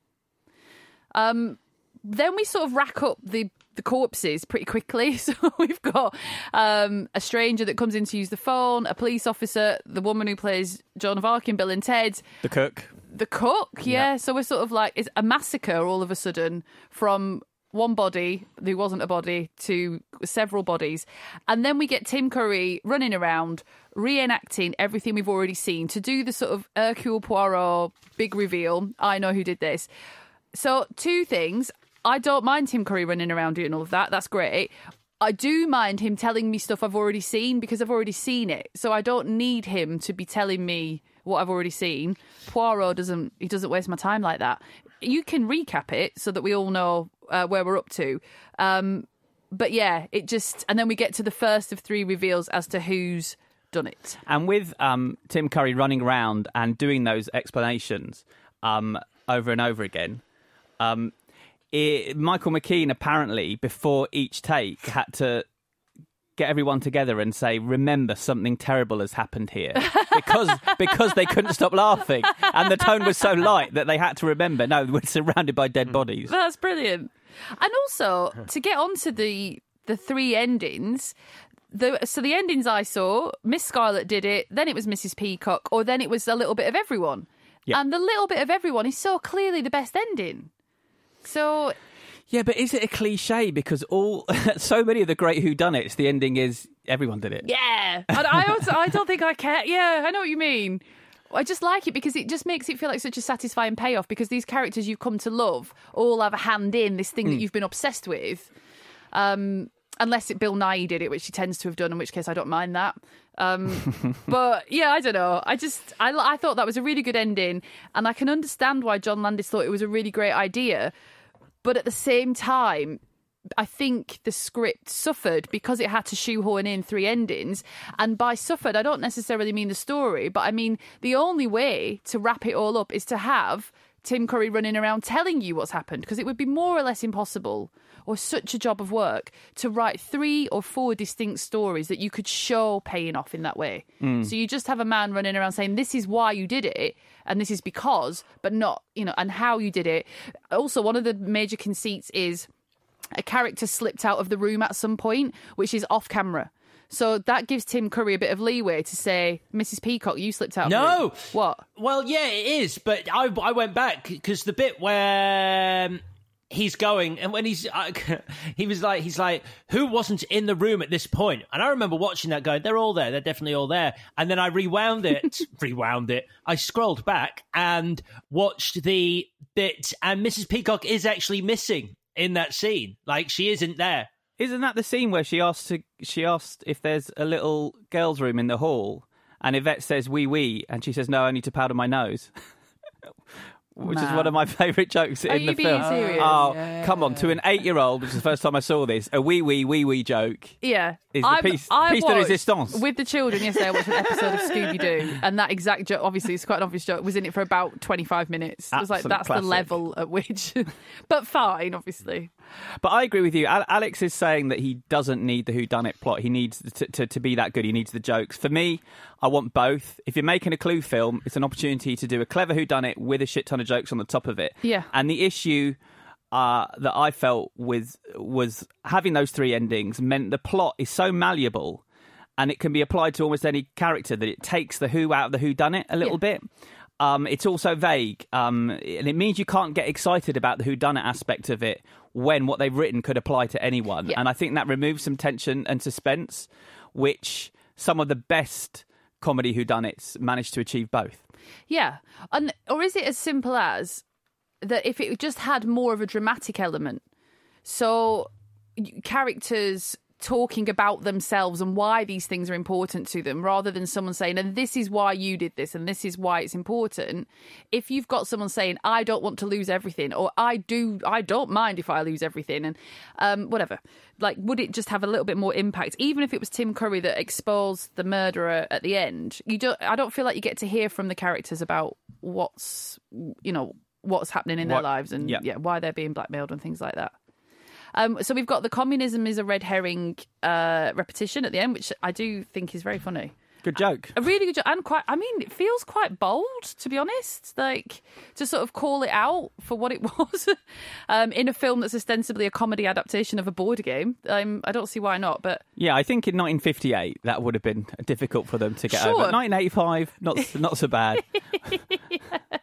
Um, then we sort of rack up the the corpses pretty quickly. So we've got um, a stranger that comes in to use the phone, a police officer, the woman who plays Joan of Arc in Bill and Ted. The cook. The cook, yeah. Yep. So we're sort of like, it's a massacre all of a sudden from one body, who wasn't a body, to several bodies. And then we get Tim Curry running around, reenacting everything we've already seen to do the sort of Hercule Poirot big reveal. I know who did this. So two things. I don't mind Tim Curry running around doing all of that. That's great. I do mind him telling me stuff I've already seen because I've already seen it. So I don't need him to be telling me what I've already seen. Poirot doesn't, he doesn't waste my time like that. You can recap it so that we all know uh, where we're up to. Um, but yeah, it just, and then we get to the first of three reveals as to who's done it. And with um, Tim Curry running around and doing those explanations um, over and over again, um, It, Michael McKean apparently before each take had to get everyone together and say, remember, something terrible has happened here, because because they couldn't stop laughing and the tone was so light that they had to remember, no, we're surrounded by dead bodies. That's brilliant. And also to get onto the the three endings, the so the endings I saw, Miss Scarlet did it, then it was Missus Peacock, or then it was a little bit of everyone. Yeah. And the little bit of everyone is so clearly the best ending. So, yeah, but is it a cliche? Because all so many of the great whodunits, the ending is everyone did it. Yeah, and I also, I don't think I care. Yeah, I know what you mean. I just like it because it just makes it feel like such a satisfying payoff. Because these characters you've come to love all have a hand in this thing mm. that you've been obsessed with. Um, unless it Bill Nye did it, which he tends to have done, in which case I don't mind that. Um, but yeah, I don't know. I just I, I thought that was a really good ending, and I can understand why John Landis thought it was a really great idea. But at the same time, I think the script suffered because it had to shoehorn in three endings. And by suffered, I don't necessarily mean the story, but I mean the only way to wrap it all up is to have Tim Curry running around telling you what's happened, because it would be more or less impossible, or such a job of work, to write three or four distinct stories that you could show paying off in that way. Mm. So you just have a man running around saying, this is why you did it, and this is because, but not, you know, and how you did it. Also, one of the major conceits is a character slipped out of the room at some point, which is off camera. So that gives Tim Curry a bit of leeway to say, Missus Peacock, you slipped out. No. Of the room. What? Well, yeah, it is. But I, I went back because the bit where um, he's going, and when he's, uh, he was like, he's like, who wasn't in the room at this point? And I remember watching that going, they're all there. They're definitely all there. And then I rewound it, rewound it. I scrolled back and watched the bit, and Missus Peacock is actually missing in that scene. Like, she isn't there. Isn't that the scene where she asked to, she asked if there's a little girl's room in the hall, and Yvette says wee wee, and she says no, I need to powder my nose, which Man. is one of my favourite jokes Are in you the being film. Serious? Oh, yeah. come on! To an eight-year-old, which is the first time I saw this, a wee wee wee wee joke. Yeah, is the I'm, piece, I piece de resistance with the children yesterday. I watched an episode of Scooby Doo, and that exact joke, obviously it's quite an obvious joke, was in it for about twenty-five minutes. I was like, that's classic. the level at which, but fine, obviously. But I agree with you. Alex is saying that he doesn't need the whodunit plot. He needs to, to, to be that good. He needs the jokes. For me, I want both. If you're making a Clue film, it's an opportunity to do a clever whodunit with a shit ton of jokes on the top of it. Yeah. And the issue uh, that I felt with was having those three endings meant the plot is so malleable, and it can be applied to almost any character, that it takes the who out of the whodunit a little yeah. bit. Um, it's also vague, um, and it means you can't get excited about the whodunit aspect of it when what they've written could apply to anyone. Yeah. And I think that removes some tension and suspense, which some of the best comedy whodunits manage to achieve both. Yeah. And, or is it as simple as that if it just had more of a dramatic element, so characters talking about themselves and why these things are important to them, rather than someone saying, and this is why you did this and this is why it's important. If you've got someone saying, I don't want to lose everything, or I do, I don't mind if I lose everything, and um, whatever, like, would it just have a little bit more impact? Even if it was Tim Curry that exposed the murderer at the end, you don't, I don't feel like you get to hear from the characters about what's, you know, what's happening in what, their lives and yeah. yeah, why they're being blackmailed and things like that. Um, so we've got the communism is a red herring uh, repetition at the end, which I do think is very funny. Good joke. A really good joke. And quite, I mean, it feels quite bold, to be honest, like to sort of call it out for what it was um, in a film that's ostensibly a comedy adaptation of a board game. Um, I don't see why not, but... Yeah, I think in nineteen fifty-eight that would have been difficult for them to get sure. over. nineteen eighty-five, not, not so bad. yeah.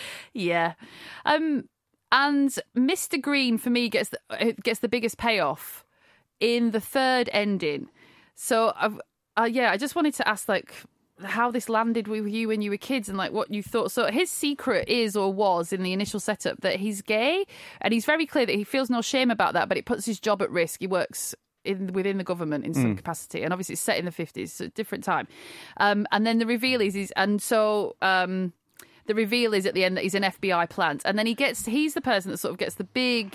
yeah. Um... And Mister Green, for me, gets the, gets the biggest payoff in the third ending. So, uh, yeah, I just wanted to ask, like, how this landed with you when you were kids and, like, what you thought. So his secret is or was in the initial setup that he's gay, and he's very clear that he feels no shame about that, but it puts his job at risk. He works in within the government in some mm. capacity, and obviously it's set in the fifties, so a different time. Um, and then the reveal is, he's, and so... Um, The reveal is at the end that he's an F B I plant. And then he gets, he's the person that sort of gets the big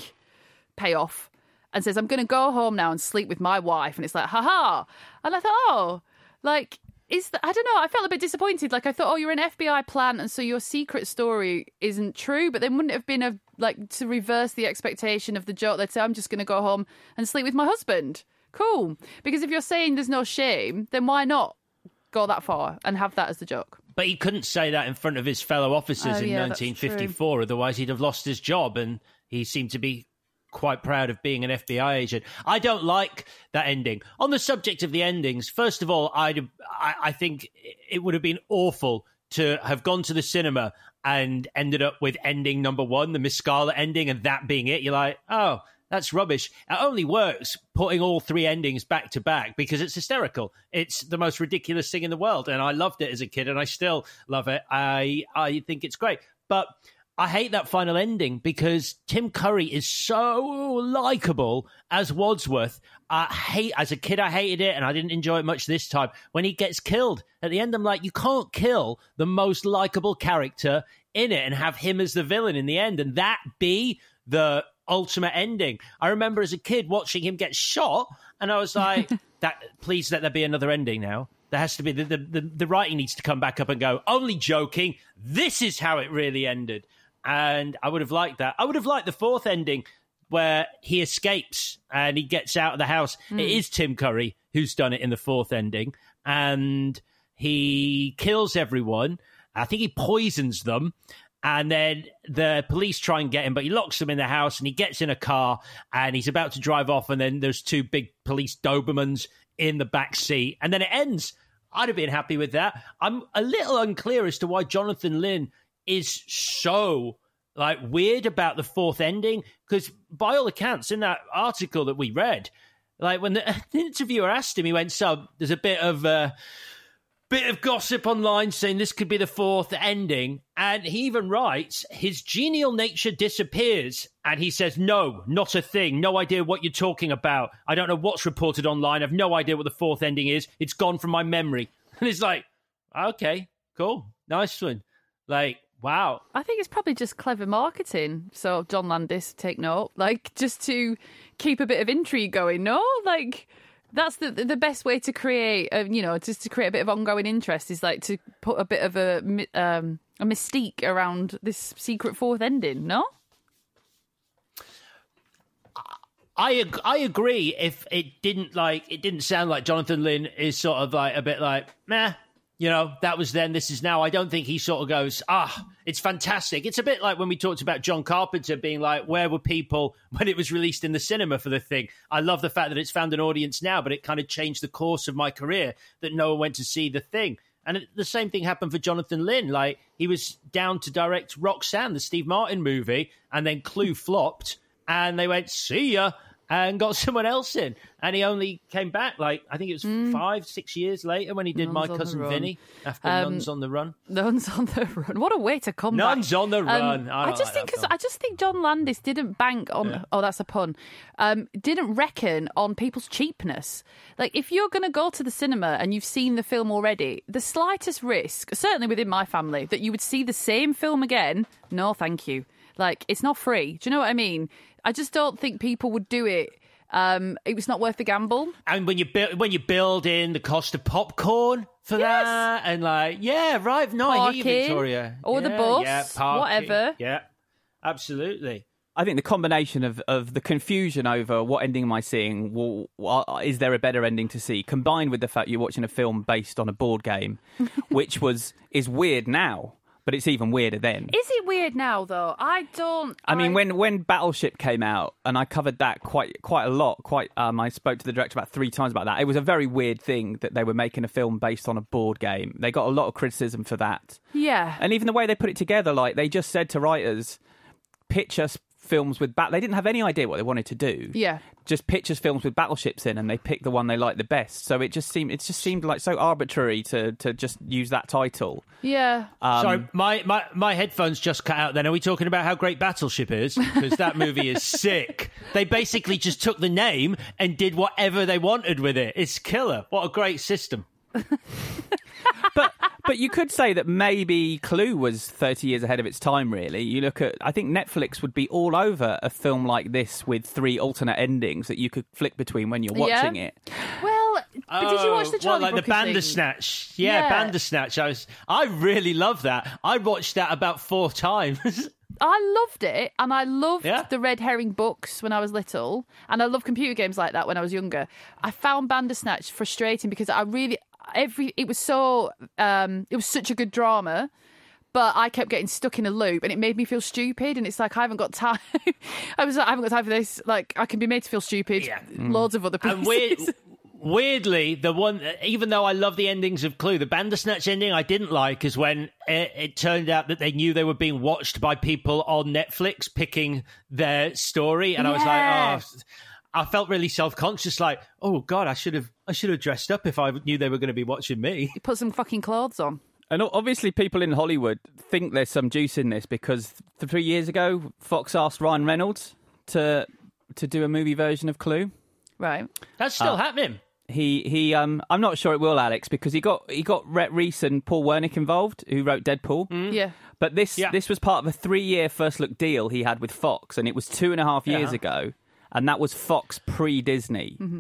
payoff and says, I'm going to go home now and sleep with my wife. And it's like, haha. And I thought, oh, like, is that, I don't know. I felt a bit disappointed. Like, I thought, oh, you're an F B I plant, and so your secret story isn't true. But then wouldn't it have been a, like, to reverse the expectation of the joke, they'd say, I'm just going to go home and sleep with my husband. Cool. Because if you're saying there's no shame, then why not go that far and have that as the joke? But he couldn't say that in front of his fellow officers oh, in yeah, nineteen fifty-four, otherwise he'd have lost his job, and he seemed to be quite proud of being an F B I agent. I don't like that ending. On the subject of the endings, first of all, I'd, I, I think it would have been awful to have gone to the cinema and ended up with ending number one, the Miss Scarlet ending, and that being it. You're like, oh... that's rubbish. It only works putting all three endings back to back because it's hysterical. It's the most ridiculous thing in the world. And I loved it as a kid and I still love it. I, I think it's great. But I hate that final ending because Tim Curry is so likable as Wadsworth. I hate, as a kid, I hated it and I didn't enjoy it much this time. When he gets killed at the end, I'm like, you can't kill the most likable character in it and have him as the villain in the end and that be the ultimate ending. I remember as a kid watching him get shot and I was like, "That please let there be another ending now. There has to be, the, the, the, the writing needs to come back up and go, only joking, this is how it really ended." And I would have liked that. I would have liked the fourth ending where he escapes and he gets out of the house. Mm. It is Tim Curry who's done it in the fourth ending. And he kills everyone. I think he poisons them. And then the police try and get him, but he locks them in the house and he gets in a car and he's about to drive off. And then there's two big police Dobermans in the back seat. And then it ends. I'd have been happy with that. I'm a little unclear as to why Jonathan Lynn is so like weird about the fourth ending, because by all accounts in that article that we read, like when the, the interviewer asked him, he went, "So there's a bit of uh, bit of gossip online saying this could be the fourth ending," and he even writes, "His genial nature disappears," and he says, "No, not a thing. No idea what you're talking about. I don't know what's reported online. I've no idea what the fourth ending is. It's gone from my memory." And it's like, okay, cool, nice one, like. Wow. I think it's probably just clever marketing. So, John Landis, take note. Like, just to keep a bit of intrigue going, no? Like, that's the the best way to create, a, you know, just to create a bit of ongoing interest is, like, to put a bit of a, um, a mystique around this secret fourth ending, no? I I agree if it didn't, like, it didn't sound like Jonathan Lynn is sort of, like, a bit like, meh. You know, that was then, this is now. I don't think he sort of goes, ah, it's fantastic. It's a bit like when we talked about John Carpenter being like, where were people when it was released in the cinema for the thing? I love the fact that it's found an audience now, but it kind of changed the course of my career that no one went to see the thing. And it, the same thing happened for Jonathan Lynn. Like, he was down to direct Roxanne, the Steve Martin movie, and then Clue flopped, and they went, see ya, and got someone else in. And he only came back, like, I think it was mm. five, six years later when he did Nuns My Cousin Vinny after um, Nuns on the Run. Nuns on the Run. What a way to come Nuns back. on the Run. Um, I, I just like think cause I just think John Landis didn't bank on, yeah. oh, that's a pun, um, didn't reckon on people's cheapness. Like, if you're going to go to the cinema and you've seen the film already, the slightest risk, certainly within my family, that you would see the same film again, no, thank you. Like, it's not free. Do you know what I mean? I just don't think people would do it. Um, it was not worth the gamble. And when you build when you build in the cost of popcorn for yes. that, and like, yeah, right, no, parking, I hear you, Victoria, or yeah, the bus, yeah, parking, whatever. Yeah, absolutely. I think the combination of, of the confusion over what ending am I seeing, well, well, is there a better ending to see, combined with the fact you're watching a film based on a board game, which was is weird now. But it's even weirder then. Is it weird now, though? I don't... I, I mean, I... when, when Battleship came out, and I covered that quite quite a lot, quite. Um, I spoke to the director about three times about that. It was a very weird thing that they were making a film based on a board game. They got a lot of criticism for that. Yeah. And even the way they put it together, like, they just said to writers, pitch us films with... Bat- they didn't have any idea what they wanted to do. Yeah. Just pitch us films with battleships in, and they picked the one they liked the best. So it just seemed it just seemed like so arbitrary to, to just use that title. Yeah. Um, Sorry, my, my, my headphones just cut out then. Are we talking about how great Battleship is? Because that movie is sick. They basically just took the name and did whatever they wanted with it. It's killer. What a great system. but but you could say that maybe Clue was thirty years ahead of its time, really. You look at, I think Netflix would be all over a film like this with three alternate endings that you could flick between when you're watching yeah. it. Well, but oh, did you watch the Charlie well, like Brooker the Bandersnatch? Yeah, yeah, Bandersnatch. I was, I really love that. I watched that about four times. I loved it, and I loved yeah. the Red Herring books when I was little, and I loved computer games like that when I was younger. I found Bandersnatch frustrating because I really... Every it was so um, it was such a good drama, but I kept getting stuck in a loop, and it made me feel stupid. And it's like I haven't got time. I was like, I haven't got time for this. Like, I can be made to feel stupid. Yeah. Loads of other places. And weird, weirdly, the one, even though I love the endings of Clue, the Bandersnatch ending I didn't like is when it, it turned out that they knew they were being watched by people on Netflix picking their story, and yeah. I was like, oh. I felt really self-conscious, like, oh, God, I should have I should have dressed up if I knew they were going to be watching me. You put some fucking clothes on. And obviously people in Hollywood think there's some juice in this because three years ago, Fox asked Ryan Reynolds to to do a movie version of Clue. Right. That's still Uh, happening. He he. Um, I'm not sure it will, Alex, because he got he got Rhett Reese and Paul Wernick involved, who wrote Deadpool. Mm. Yeah. But this Yeah. this was part of a three year first look deal he had with Fox, and it was two and a half years Yeah. ago, and that was Fox pre Disney. Mm-hmm.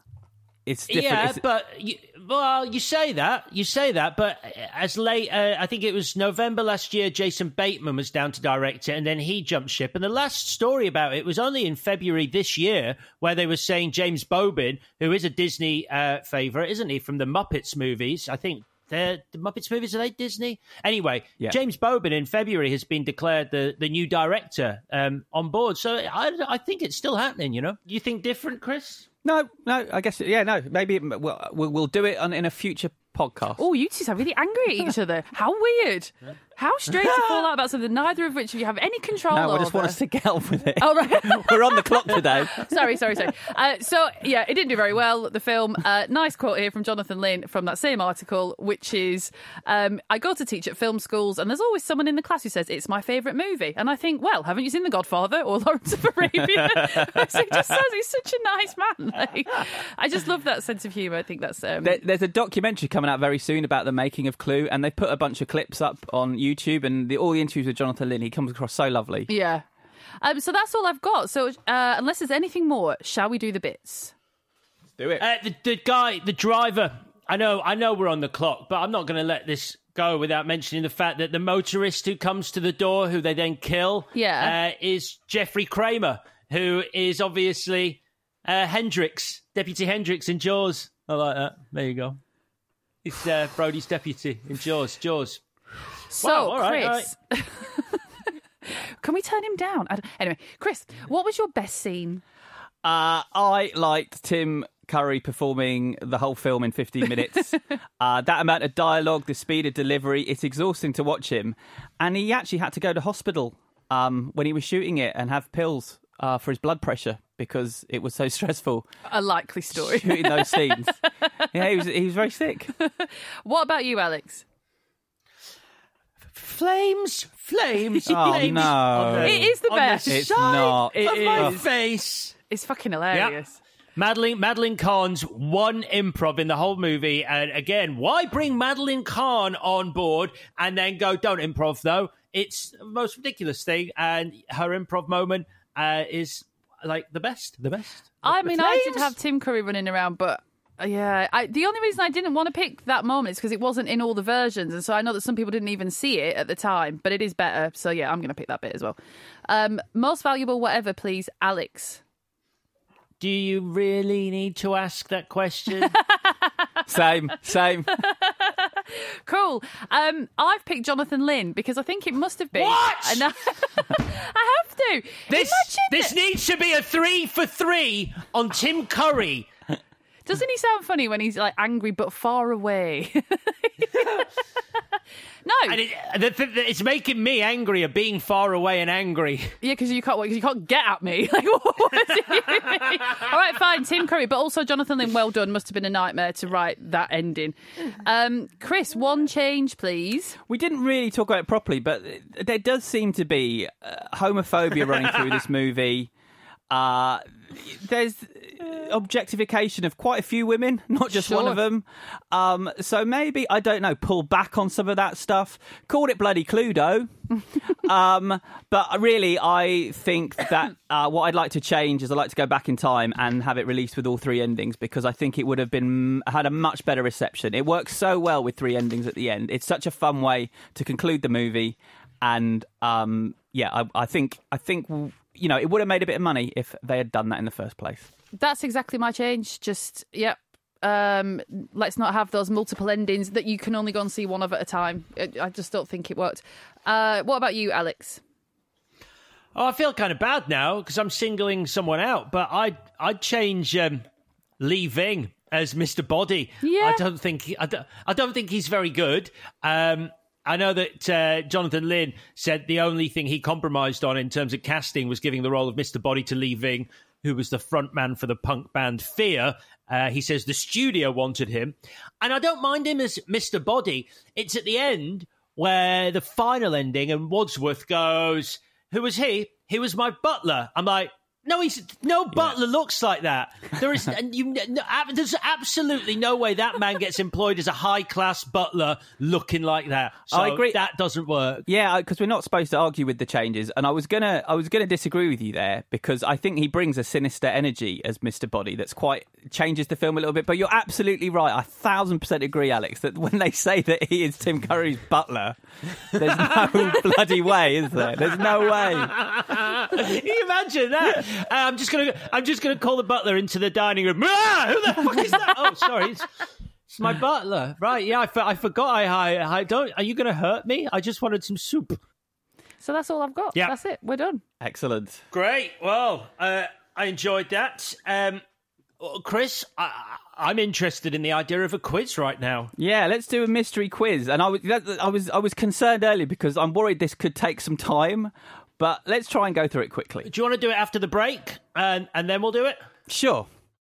It's different. Yeah, It's- but you, well, you say that, you say that, but as late, uh, I think it was November last year, Jason Bateman was down to direct it, and then he jumped ship. And the last story about it was only in February this year, where they were saying James Bobin, who is a Disney uh, favourite, isn't he, from the Muppets movies? I think they're, the Muppets movies, are they Disney? Anyway, Yeah. James Bobin in February has been declared the, the new director um, on board. So I, I think it's still happening, you know? You think different, Chris? No, no, I guess, yeah, no, maybe it, we'll, we'll we'll do it on, in a future podcast. Oh, you two sound really angry at each other. How weird. How strange to fall out about something neither of which you have any control No, over. I just want us to get on with it. Oh, right. We're on the clock today. sorry, sorry, sorry. Uh, so, yeah, it didn't do very well, the film. Uh, nice quote here from Jonathan Lynn from that same article, which is, um, I go to teach at film schools and there's always someone in the class who says, it's my favourite movie. And I think, well, haven't you seen The Godfather or Lawrence of Arabia? So he just says he's such a nice man. Like, I just love that sense of humour. I think that's... Um... There, there's a documentary coming out very soon about the making of Clue, and they put a bunch of clips up on YouTube, and the, all the interviews with Jonathan Lynn, he comes across so lovely. Yeah. Um, so that's all I've got. So uh, unless there's anything more, shall we do the bits? Do it. Uh, the, the guy, the driver, I know, I know we're on the clock, but I'm not going to let this go without mentioning the fact that the motorist who comes to the door, who they then kill, Yeah. uh, is Jeffrey Kramer, who is obviously uh, Hendrix, Deputy Hendrix in Jaws. I like that. There you go. It's uh, Brody's deputy in Jaws. Jaws. So, Wow, all right, Chris, all can we turn him down? I don't- Anyway, Chris, what was your best scene? Uh, I liked Tim Curry performing the whole film in fifteen minutes. uh, that amount of dialogue, the speed of delivery, it's exhausting to watch him. And he actually had to go to hospital um, when he was shooting it and have pills uh, for his blood pressure because it was so stressful. A likely story. Shooting those scenes. Yeah, he was, he was very sick. What about you, Alex? Flames, flames, Oh, flames. no. on the- It is the on best. The It's side not. Of It my is. face. It's fucking hilarious. Madeline Madeline Kahn's one improv in the whole movie, and again, why bring Madeline Kahn on board and then go, don't improv though? It's the most ridiculous thing, and her improv moment uh, is like the best, the best. I The mean, I did flames. have Tim Curry running around, but uh, yeah, I, the only reason I didn't want to pick that moment is because it wasn't in all the versions, and so I know that some people didn't even see it at the time, but it is better. So yeah, I'm going to pick that bit as well. Um, most valuable, whatever, please, Alex. Do you really need to ask that question? Same, same. Cool. Um, I've picked Jonathan Lynn because I think it must have been. What? And I, I have to. This Imagine this needs to be a three for three on Tim Curry. Doesn't he sound funny when he's like angry but far away? No, And it, the, the, it's making me angrier being far away and angry. yeah, because you can't, cause you can't get at me. Like, what was it? All right, fine, Tim Curry, but also Jonathan Lynn. Well done. Must have been a nightmare to write that ending. Um, Chris, one change, please. We didn't really talk about it properly, but there does seem to be uh, homophobia running through this movie. Uh, there's objectification of quite a few women, not just Sure. one of them. Um, so maybe, I don't know, pull back on some of that stuff. Called it bloody Cluedo. um, but really, I think that uh, what I'd like to change is I'd like to go back in time and have it released with all three endings, because I think it would have been had a much better reception. It works so well with three endings at the end. It's such a fun way to conclude the movie. And um, yeah, I, I think I think you know it would have made a bit of money if they had done that in the first place. That's exactly my change. Just, yep. Um, let's not have those multiple endings that you can only go and see one of at a time. I I just don't think it worked. Uh, what about you, Alex? Oh, I feel kind of bad now because I'm singling someone out, but I'd, I'd change um, Lee Ving as Mister Body. Yeah. I don't think he, I, don't, I don't think he's very good. Um, I know that uh, Jonathan Lynn said the only thing he compromised on in terms of casting was giving the role of Mister Body to Lee Ving. who was the frontman for the punk band Fear. Uh, he says the studio wanted him. And I don't mind him as Mister Body. It's at the end where the final ending and Wadsworth goes, who was he? He was my butler. I'm like, no, he's no butler yeah. looks like that. There is, and you, no, there's absolutely no way that man gets employed as a high class butler looking like that. So I agree. That doesn't work. Yeah, because we're not supposed to argue with the changes, and I was gonna, I was gonna disagree with you there because I think he brings a sinister energy as Mister Body that's quite changes the film a little bit. But you're absolutely right. I thousand percent agree, Alex, that when they say that he is Tim Curry's butler, there's no bloody way, is there? There's no way. Can you imagine that? Uh, I'm just gonna, I'm just gonna call the butler into the dining room. Ah, who the fuck is that? Oh, sorry, it's, it's my butler. Right? Yeah, I, for, I forgot. I, I, I don't. Are you gonna hurt me? I just wanted some soup. So that's all I've got. Yeah, that's it. We're done. Excellent. Great. Well, uh, I enjoyed that. Um, Chris, I, I'm interested in the idea of a quiz right now. Yeah, let's do a mystery quiz. And I was, I was, I was concerned earlier because I'm worried this could take some time. But let's try and go through it quickly. Do you want to do it after the break, and and then we'll do it? Sure.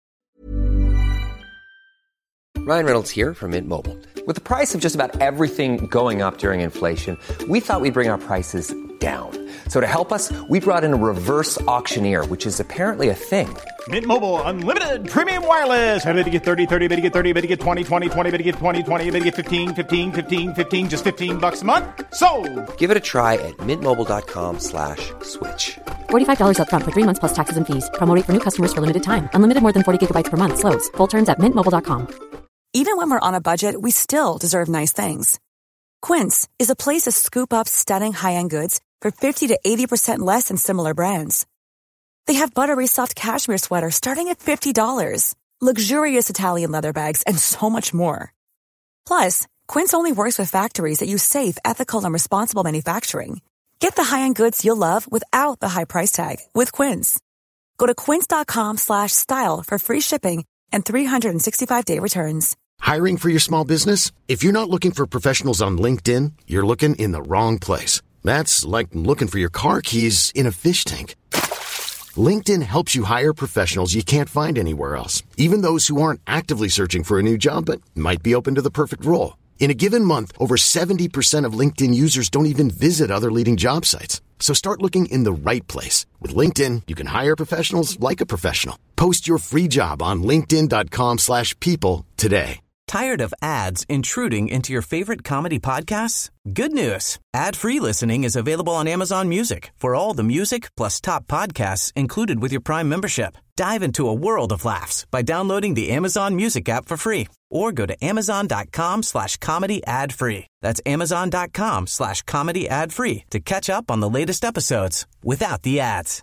Ryan Reynolds here from Mint Mobile. With the price of just about everything going up during inflation, we thought we'd bring our prices down. So to help us, we brought in a reverse auctioneer, which is apparently a thing. Mint Mobile Unlimited Premium Wireless. How to get thirty, thirty, how to get thirty, how to get twenty, twenty, twenty, how to get twenty, twenty, how to get fifteen, fifteen, fifteen, fifteen, just fifteen bucks a month? Sold! Give it a try at mintmobile.com slash switch. forty-five dollars up front for three months plus taxes and fees. Promo rate for new customers for limited time. Unlimited more than forty gigabytes per month. Slows full terms at mint mobile dot com. Even when we're on a budget, we still deserve nice things. Quince is a place to scoop up stunning high-end goods for fifty to eighty percent less than similar brands. They have buttery soft cashmere sweaters starting at fifty dollars, luxurious Italian leather bags, and so much more. Plus, Quince only works with factories that use safe, ethical, and responsible manufacturing. Get the high-end goods you'll love without the high price tag with Quince. Go to quince.com slash style for free shipping and three sixty-five day returns. Hiring for your small business? If you're not looking for professionals on LinkedIn, you're looking in the wrong place. That's like looking for your car keys in a fish tank. LinkedIn helps you hire professionals you can't find anywhere else, even those who aren't actively searching for a new job but might be open to the perfect role. In a given month, over seventy percent of LinkedIn users don't even visit other leading job sites. So start looking in the right place. With LinkedIn, you can hire professionals like a professional. Post your free job on linkedin.com slash people today. Tired of ads intruding into your favorite comedy podcasts? Good news. Ad-free listening is available on Amazon Music for all the music plus top podcasts included with your Prime membership. Dive into a world of laughs by downloading the Amazon Music app for free or go to amazon.com slash comedy ad free. That's amazon.com slash comedy ad free to catch up on the latest episodes without the ads.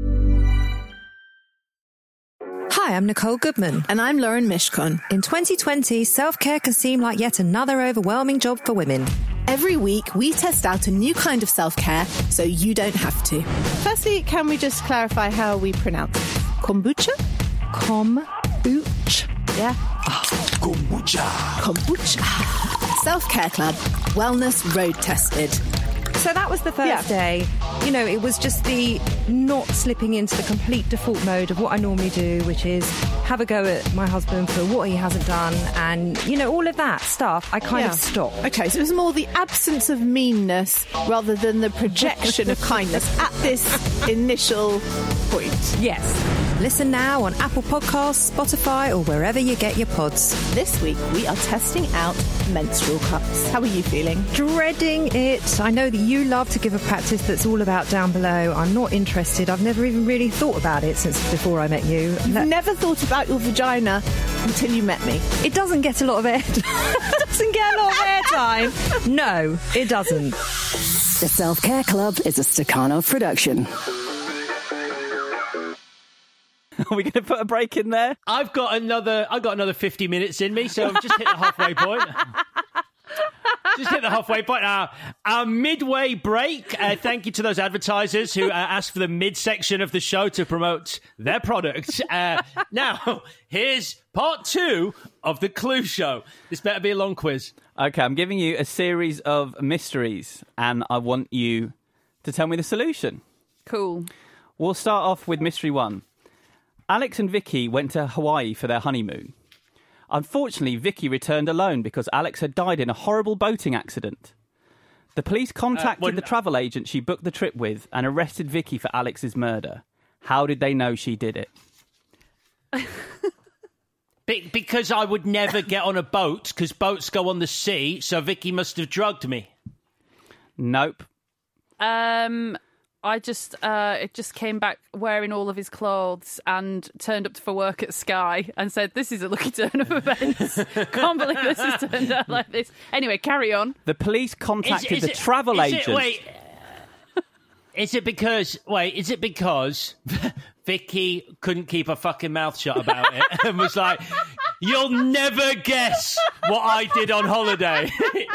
Hi, I'm Nicole Goodman. And I'm Lauren Mishkon. In twenty twenty, self-care can seem like yet another overwhelming job for women. Every week, we test out a new kind of self-care so you don't have to. Firstly, can we just clarify how we pronounce it? Kombucha? Kombucha. Yeah. Oh, kombucha. Kombucha. Self-care club. Wellness road tested. So that was the first yeah. day. You know, it was just the not slipping into the complete default mode of what I normally do, which is have a go at my husband for what he hasn't done. And, you know, all of that stuff, I kind yeah. of stopped. Okay, so it was more the absence of meanness rather than the projection of kindness at this initial point. Yes. Listen now on Apple Podcasts, Spotify, or wherever you get your pods. This week, we are testing out menstrual cups. How are you feeling? Dreading it. I know that you love to give a practice that's all about down below. I'm not interested. I've never even really thought about it since before I met you. You've Let- never thought about your vagina until you met me. It doesn't get a lot of air. It doesn't get a lot of airtime. No, it doesn't. The Self-Care Club is a Stakhanov production. Are we going to put a break in there? I've got another. I've got another fifty minutes in me, so I've just hit the halfway point. Just hit the halfway point. Our, our midway break. Uh, thank you to those advertisers who uh, asked for the midsection of the show to promote their product. Uh, now, here's part two of the Clue Show. This better be a long quiz. Okay, I'm giving you a series of mysteries, and I want you to tell me the solution. Cool. We'll start off with mystery one. Alex and Vicky went to Hawaii for their honeymoon. Unfortunately, Vicky returned alone because Alex had died in a horrible boating accident. The police contacted Uh, when- the travel agent she booked the trip with and arrested Vicky for Alex's murder. How did they know she did it? Be- because I would never get on a boat, because boats go on the sea, so Vicky must have drugged me. Nope. Um, I just, uh, it just came back wearing all of his clothes and turned up for work at Sky and said, "This is a lucky turn of events. Can't believe this has turned out like this." Anyway, carry on. The police contacted Is- is the it- travel is it- agent. wait, is it because? Wait, is it because Vicky couldn't keep her fucking mouth shut about it and was like, "You'll never guess what I did on holiday."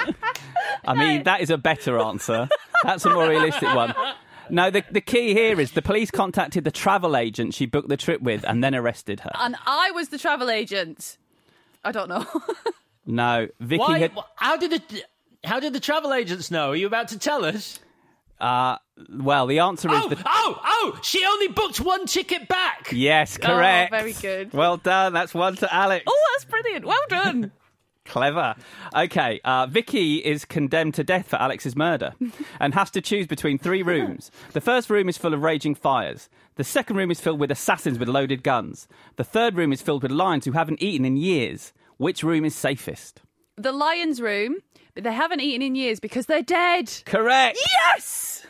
I mean, that is a better answer. That's a more realistic one. No, the, the key here is the police contacted the travel agent she booked the trip with and then arrested her. And I was the travel agent. I don't know. No, Vicky Why? had... How did the How did the travel agents know? Are you about to tell us? Uh, well, the answer is... Oh, the... oh, oh! She only booked one ticket back. Yes, correct. Oh, very good. Well done. That's one to Alex. Oh, that's brilliant. Well done. Clever. Okay, uh, Vicky is condemned to death for Alex's murder and has to choose between three rooms. The first room is full of raging fires. The second room is filled with assassins with loaded guns. The third room is filled with lions who haven't eaten in years. Which room is safest? The lion's room, but they haven't eaten in years because they're dead. Correct. Yes!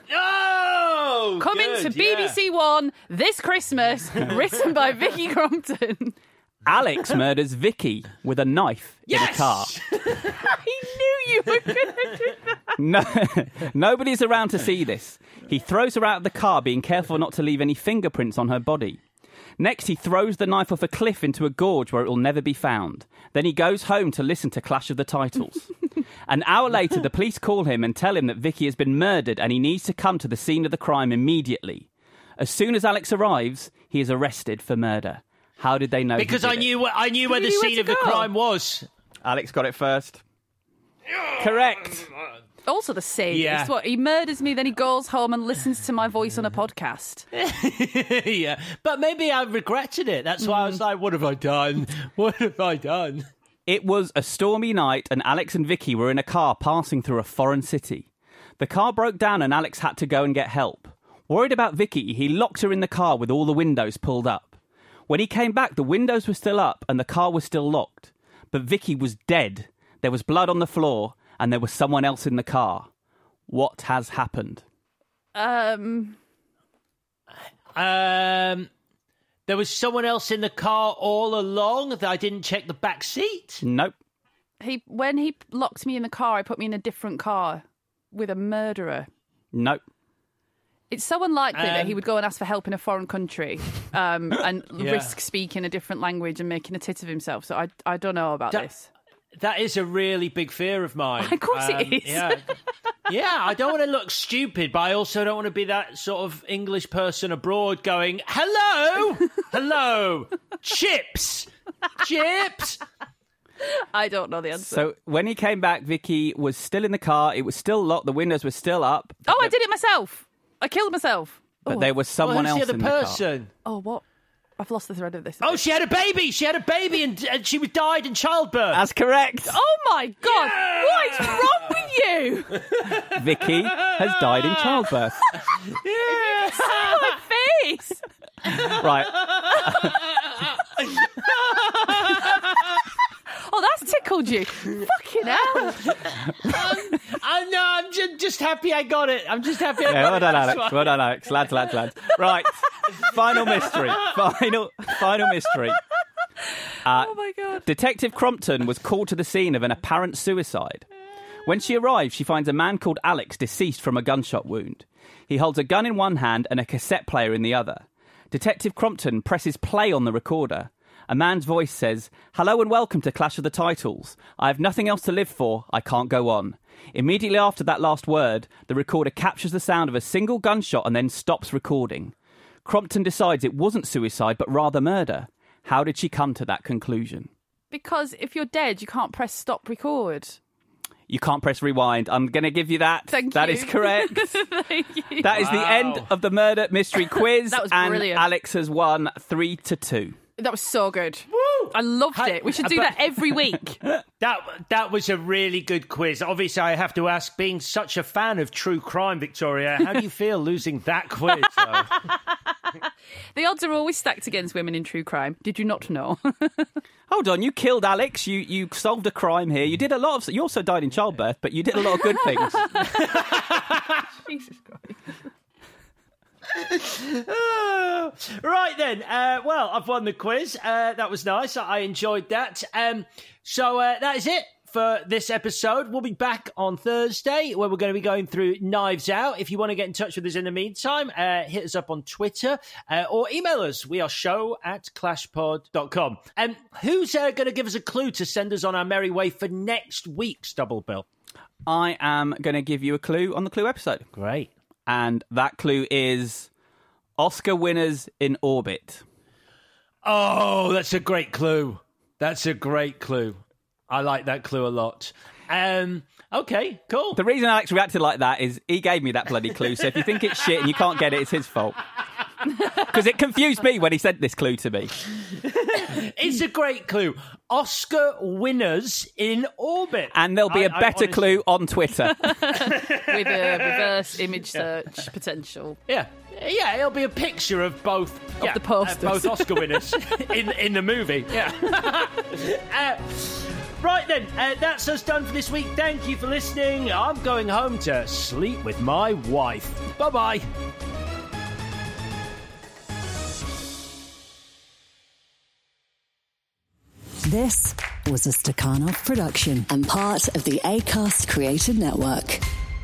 Oh! Coming good, to B B C yeah. One this Christmas, written by Vicky Crompton. Alex murders Vicky with a knife Yes! in a car. I knew you were going to do that. No, nobody's around to see this. He throws her out of the car, being careful not to leave any fingerprints on her body. Next, he throws the knife off a cliff into a gorge where it will never be found. Then he goes home to listen to Clash of the Titles. An hour later, the police call him and tell him that Vicky has been murdered and he needs to come to the scene of the crime immediately. As soon as Alex arrives, he is arrested for murder. How did they know? Because he did I it? knew where, I knew where the knew where scene to of the go. crime was. Alex got it first. Correct. Also the same. Yeah. It's what, he murders me, then he goes home and listens to my voice on a podcast. Yeah, but maybe I regretted it. That's why I was like, "What have I done? What have I done?" It was a stormy night and Alex and Vicky were in a car passing through a foreign city. The car broke down and Alex had to go and get help. Worried about Vicky, he locked her in the car with all the windows pulled up. When he came back, the windows were still up and the car was still locked. But Vicky was dead. There was blood on the floor and there was someone else in the car. What has happened? Um, Um, there was someone else in the car all along. That I didn't check the back seat. Nope. he when he locked me in the car, he put me in a different car with a murderer. Nope. It's so unlikely that Um, he would go and ask for help in a foreign country um, and Yeah. risk speaking a different language and making a tit of himself. So I, I don't know about That- this. That is a really big fear of mine. Of course it Um, is. Yeah. Yeah, I don't want to look stupid, but I also don't want to be that sort of English person abroad going, "Hello, hello, chips, chips." I don't know the answer. So when he came back, Vicky was still in the car. It was still locked. The windows were still up. oh, I did it myself. I killed myself. But oh. there was someone well, who's else the in other the car. person? Oh, what? I've lost the thread of this. Oh, she had a baby. She had a baby, and, and she was died in childbirth. That's correct. Oh my God! What is wrong with you? Vicky has died in childbirth. Yeah. See my face. Right. Oh, that's tickled you. Fucking hell. um, I know. I'm just, just happy I got it. I'm just happy I Yeah, got well it. done, That's Alex. why. Well done, Alex. Lads, lads, lads. Right. Final mystery. Final, final mystery. Uh, Oh my God. Detective Crompton was called to the scene of an apparent suicide. When she arrives, she finds a man called Alex deceased from a gunshot wound. He holds a gun in one hand and a cassette player in the other. Detective Crompton presses play on the recorder. A man's voice says, "Hello and welcome to Clash of the Titles. I have nothing else to live for. I can't go on." Immediately after that last word, the recorder captures the sound of a single gunshot and then stops recording. Crompton decides it wasn't suicide, but rather murder. How did she come to that conclusion? Because if you're dead, you can't press stop record. You can't press rewind. I'm going to give you that. Thank that you. Is correct. Thank you. That is Wow. the end of the murder mystery quiz. That was and brilliant. Alex has won three to two. That was so good. Woo! I loved it. We should do that every week. That that was a really good quiz. Obviously, I have to ask, being such a fan of true crime, Victoria, how do you feel losing that quiz? though? The odds are always stacked against women in true crime. Did you not know? Hold on, you killed Alex. You you solved a crime here. You did a lot of. You also died in childbirth, but you did a lot of good things. Jesus Christ. Oh, right then. Uh, well, I've won the quiz. Uh, that was nice. I enjoyed that. Um, so uh, that is it for this episode. We'll be back on Thursday where we're going to be going through Knives Out. If you want to get in touch with us in the meantime, uh, hit us up on Twitter uh, or email us. We are show at clash pod dot com. And um, who's uh, going to give us a clue to send us on our merry way for next week's Double Bill? I am going to give you a clue on the Clue episode. Great. And that clue is Oscar winners in orbit. Oh, that's a great clue. That's a great clue. I like that clue a lot. Um, okay, cool. The reason Alex reacted like that is he gave me that bloody clue. So if you think it's shit and you can't get it, it's his fault. Because it confused me when he sent this clue to me. It's a great clue. Oscar winners in orbit. And there'll be I, a better honestly... clue on Twitter. With a reverse image search potential. Yeah. Yeah, it'll be a picture of both of yeah, the posters. Uh, both Oscar winners in in the movie. Yeah. uh, right then, uh, that's us done for this week. Thank you for listening. I'm going home to sleep with my wife. Bye-bye. This was a Stakhanov production and part of the Acast Creative Network.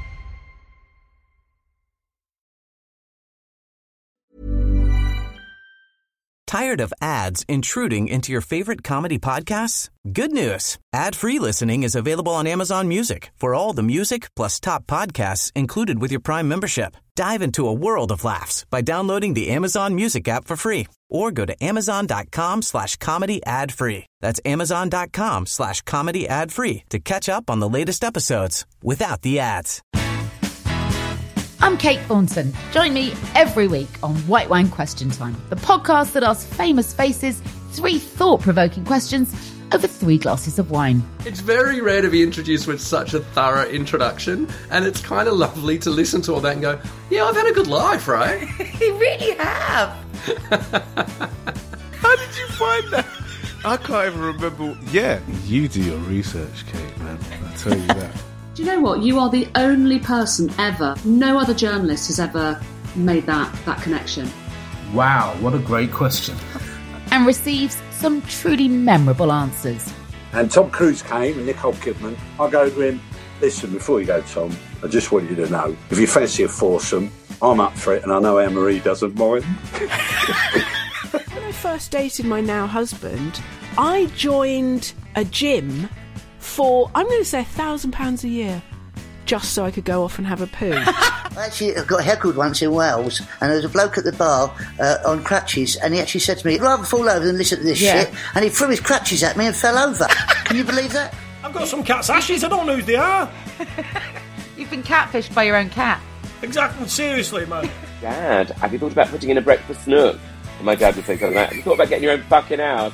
Tired of ads intruding into your favorite comedy podcasts? Good news. Ad-free listening is available on Amazon Music for all the music plus top podcasts included with your Prime membership. Dive into a world of laughs by downloading the Amazon Music app for free or go to amazon.com slash comedy ad free. That's amazon.com slash comedy ad free to catch up on the latest episodes without the ads. I'm Kate Thornton. Join me every week on White Wine Question Time, the podcast that asks famous faces three thought-provoking questions over three glasses of wine. It's very rare to be introduced with such a thorough introduction, and it's kind of lovely to listen to all that and go, yeah, I've had a good life, right? You really have. How did you find that? I can't even remember. Yeah, you do your research, Kate, man. I tell you that. Do you know what? You are the only person ever, no other journalist has ever made that, that connection. Wow, what a great question. And receives some truly memorable answers. And Tom Cruise came and Nicole Kidman. I go to him, listen, before you go, Tom, I just want you to know, if you fancy a foursome, I'm up for it and I know Anne-Marie doesn't mind. When I first dated my now husband, I joined a gym for, I'm going to say, a thousand pounds a year, just so I could go off and have a poo. I actually got heckled once in Wales, and there was a bloke at the bar uh, on crutches, and he actually said to me, I'd rather fall over than listen to this Yeah. shit, and he threw his crutches at me and fell over. Can you believe that? I've got some cat's ashes, I don't know who they are. You've been catfished by your own cat. Exactly, seriously, man. Dad, have you thought about putting in a breakfast nook? And my dad would think something like, have you thought about getting your own fucking house?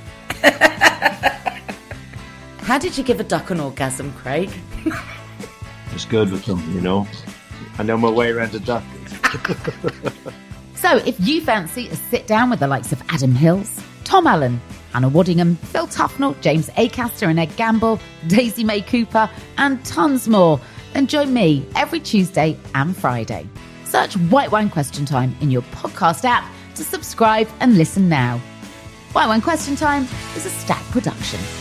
How did you give a duck an orgasm, Craig? It's good with them, you know. I know my way around a duck. So if you fancy a sit down with the likes of Adam Hills, Tom Allen, Anna Waddingham, Phil Tufnell, James Acaster and Ed Gamble, Daisy May Cooper, and tons more, then join me every Tuesday and Friday. Search White Wine Question Time in your podcast app to subscribe and listen now. White Wine Question Time is a Stack production.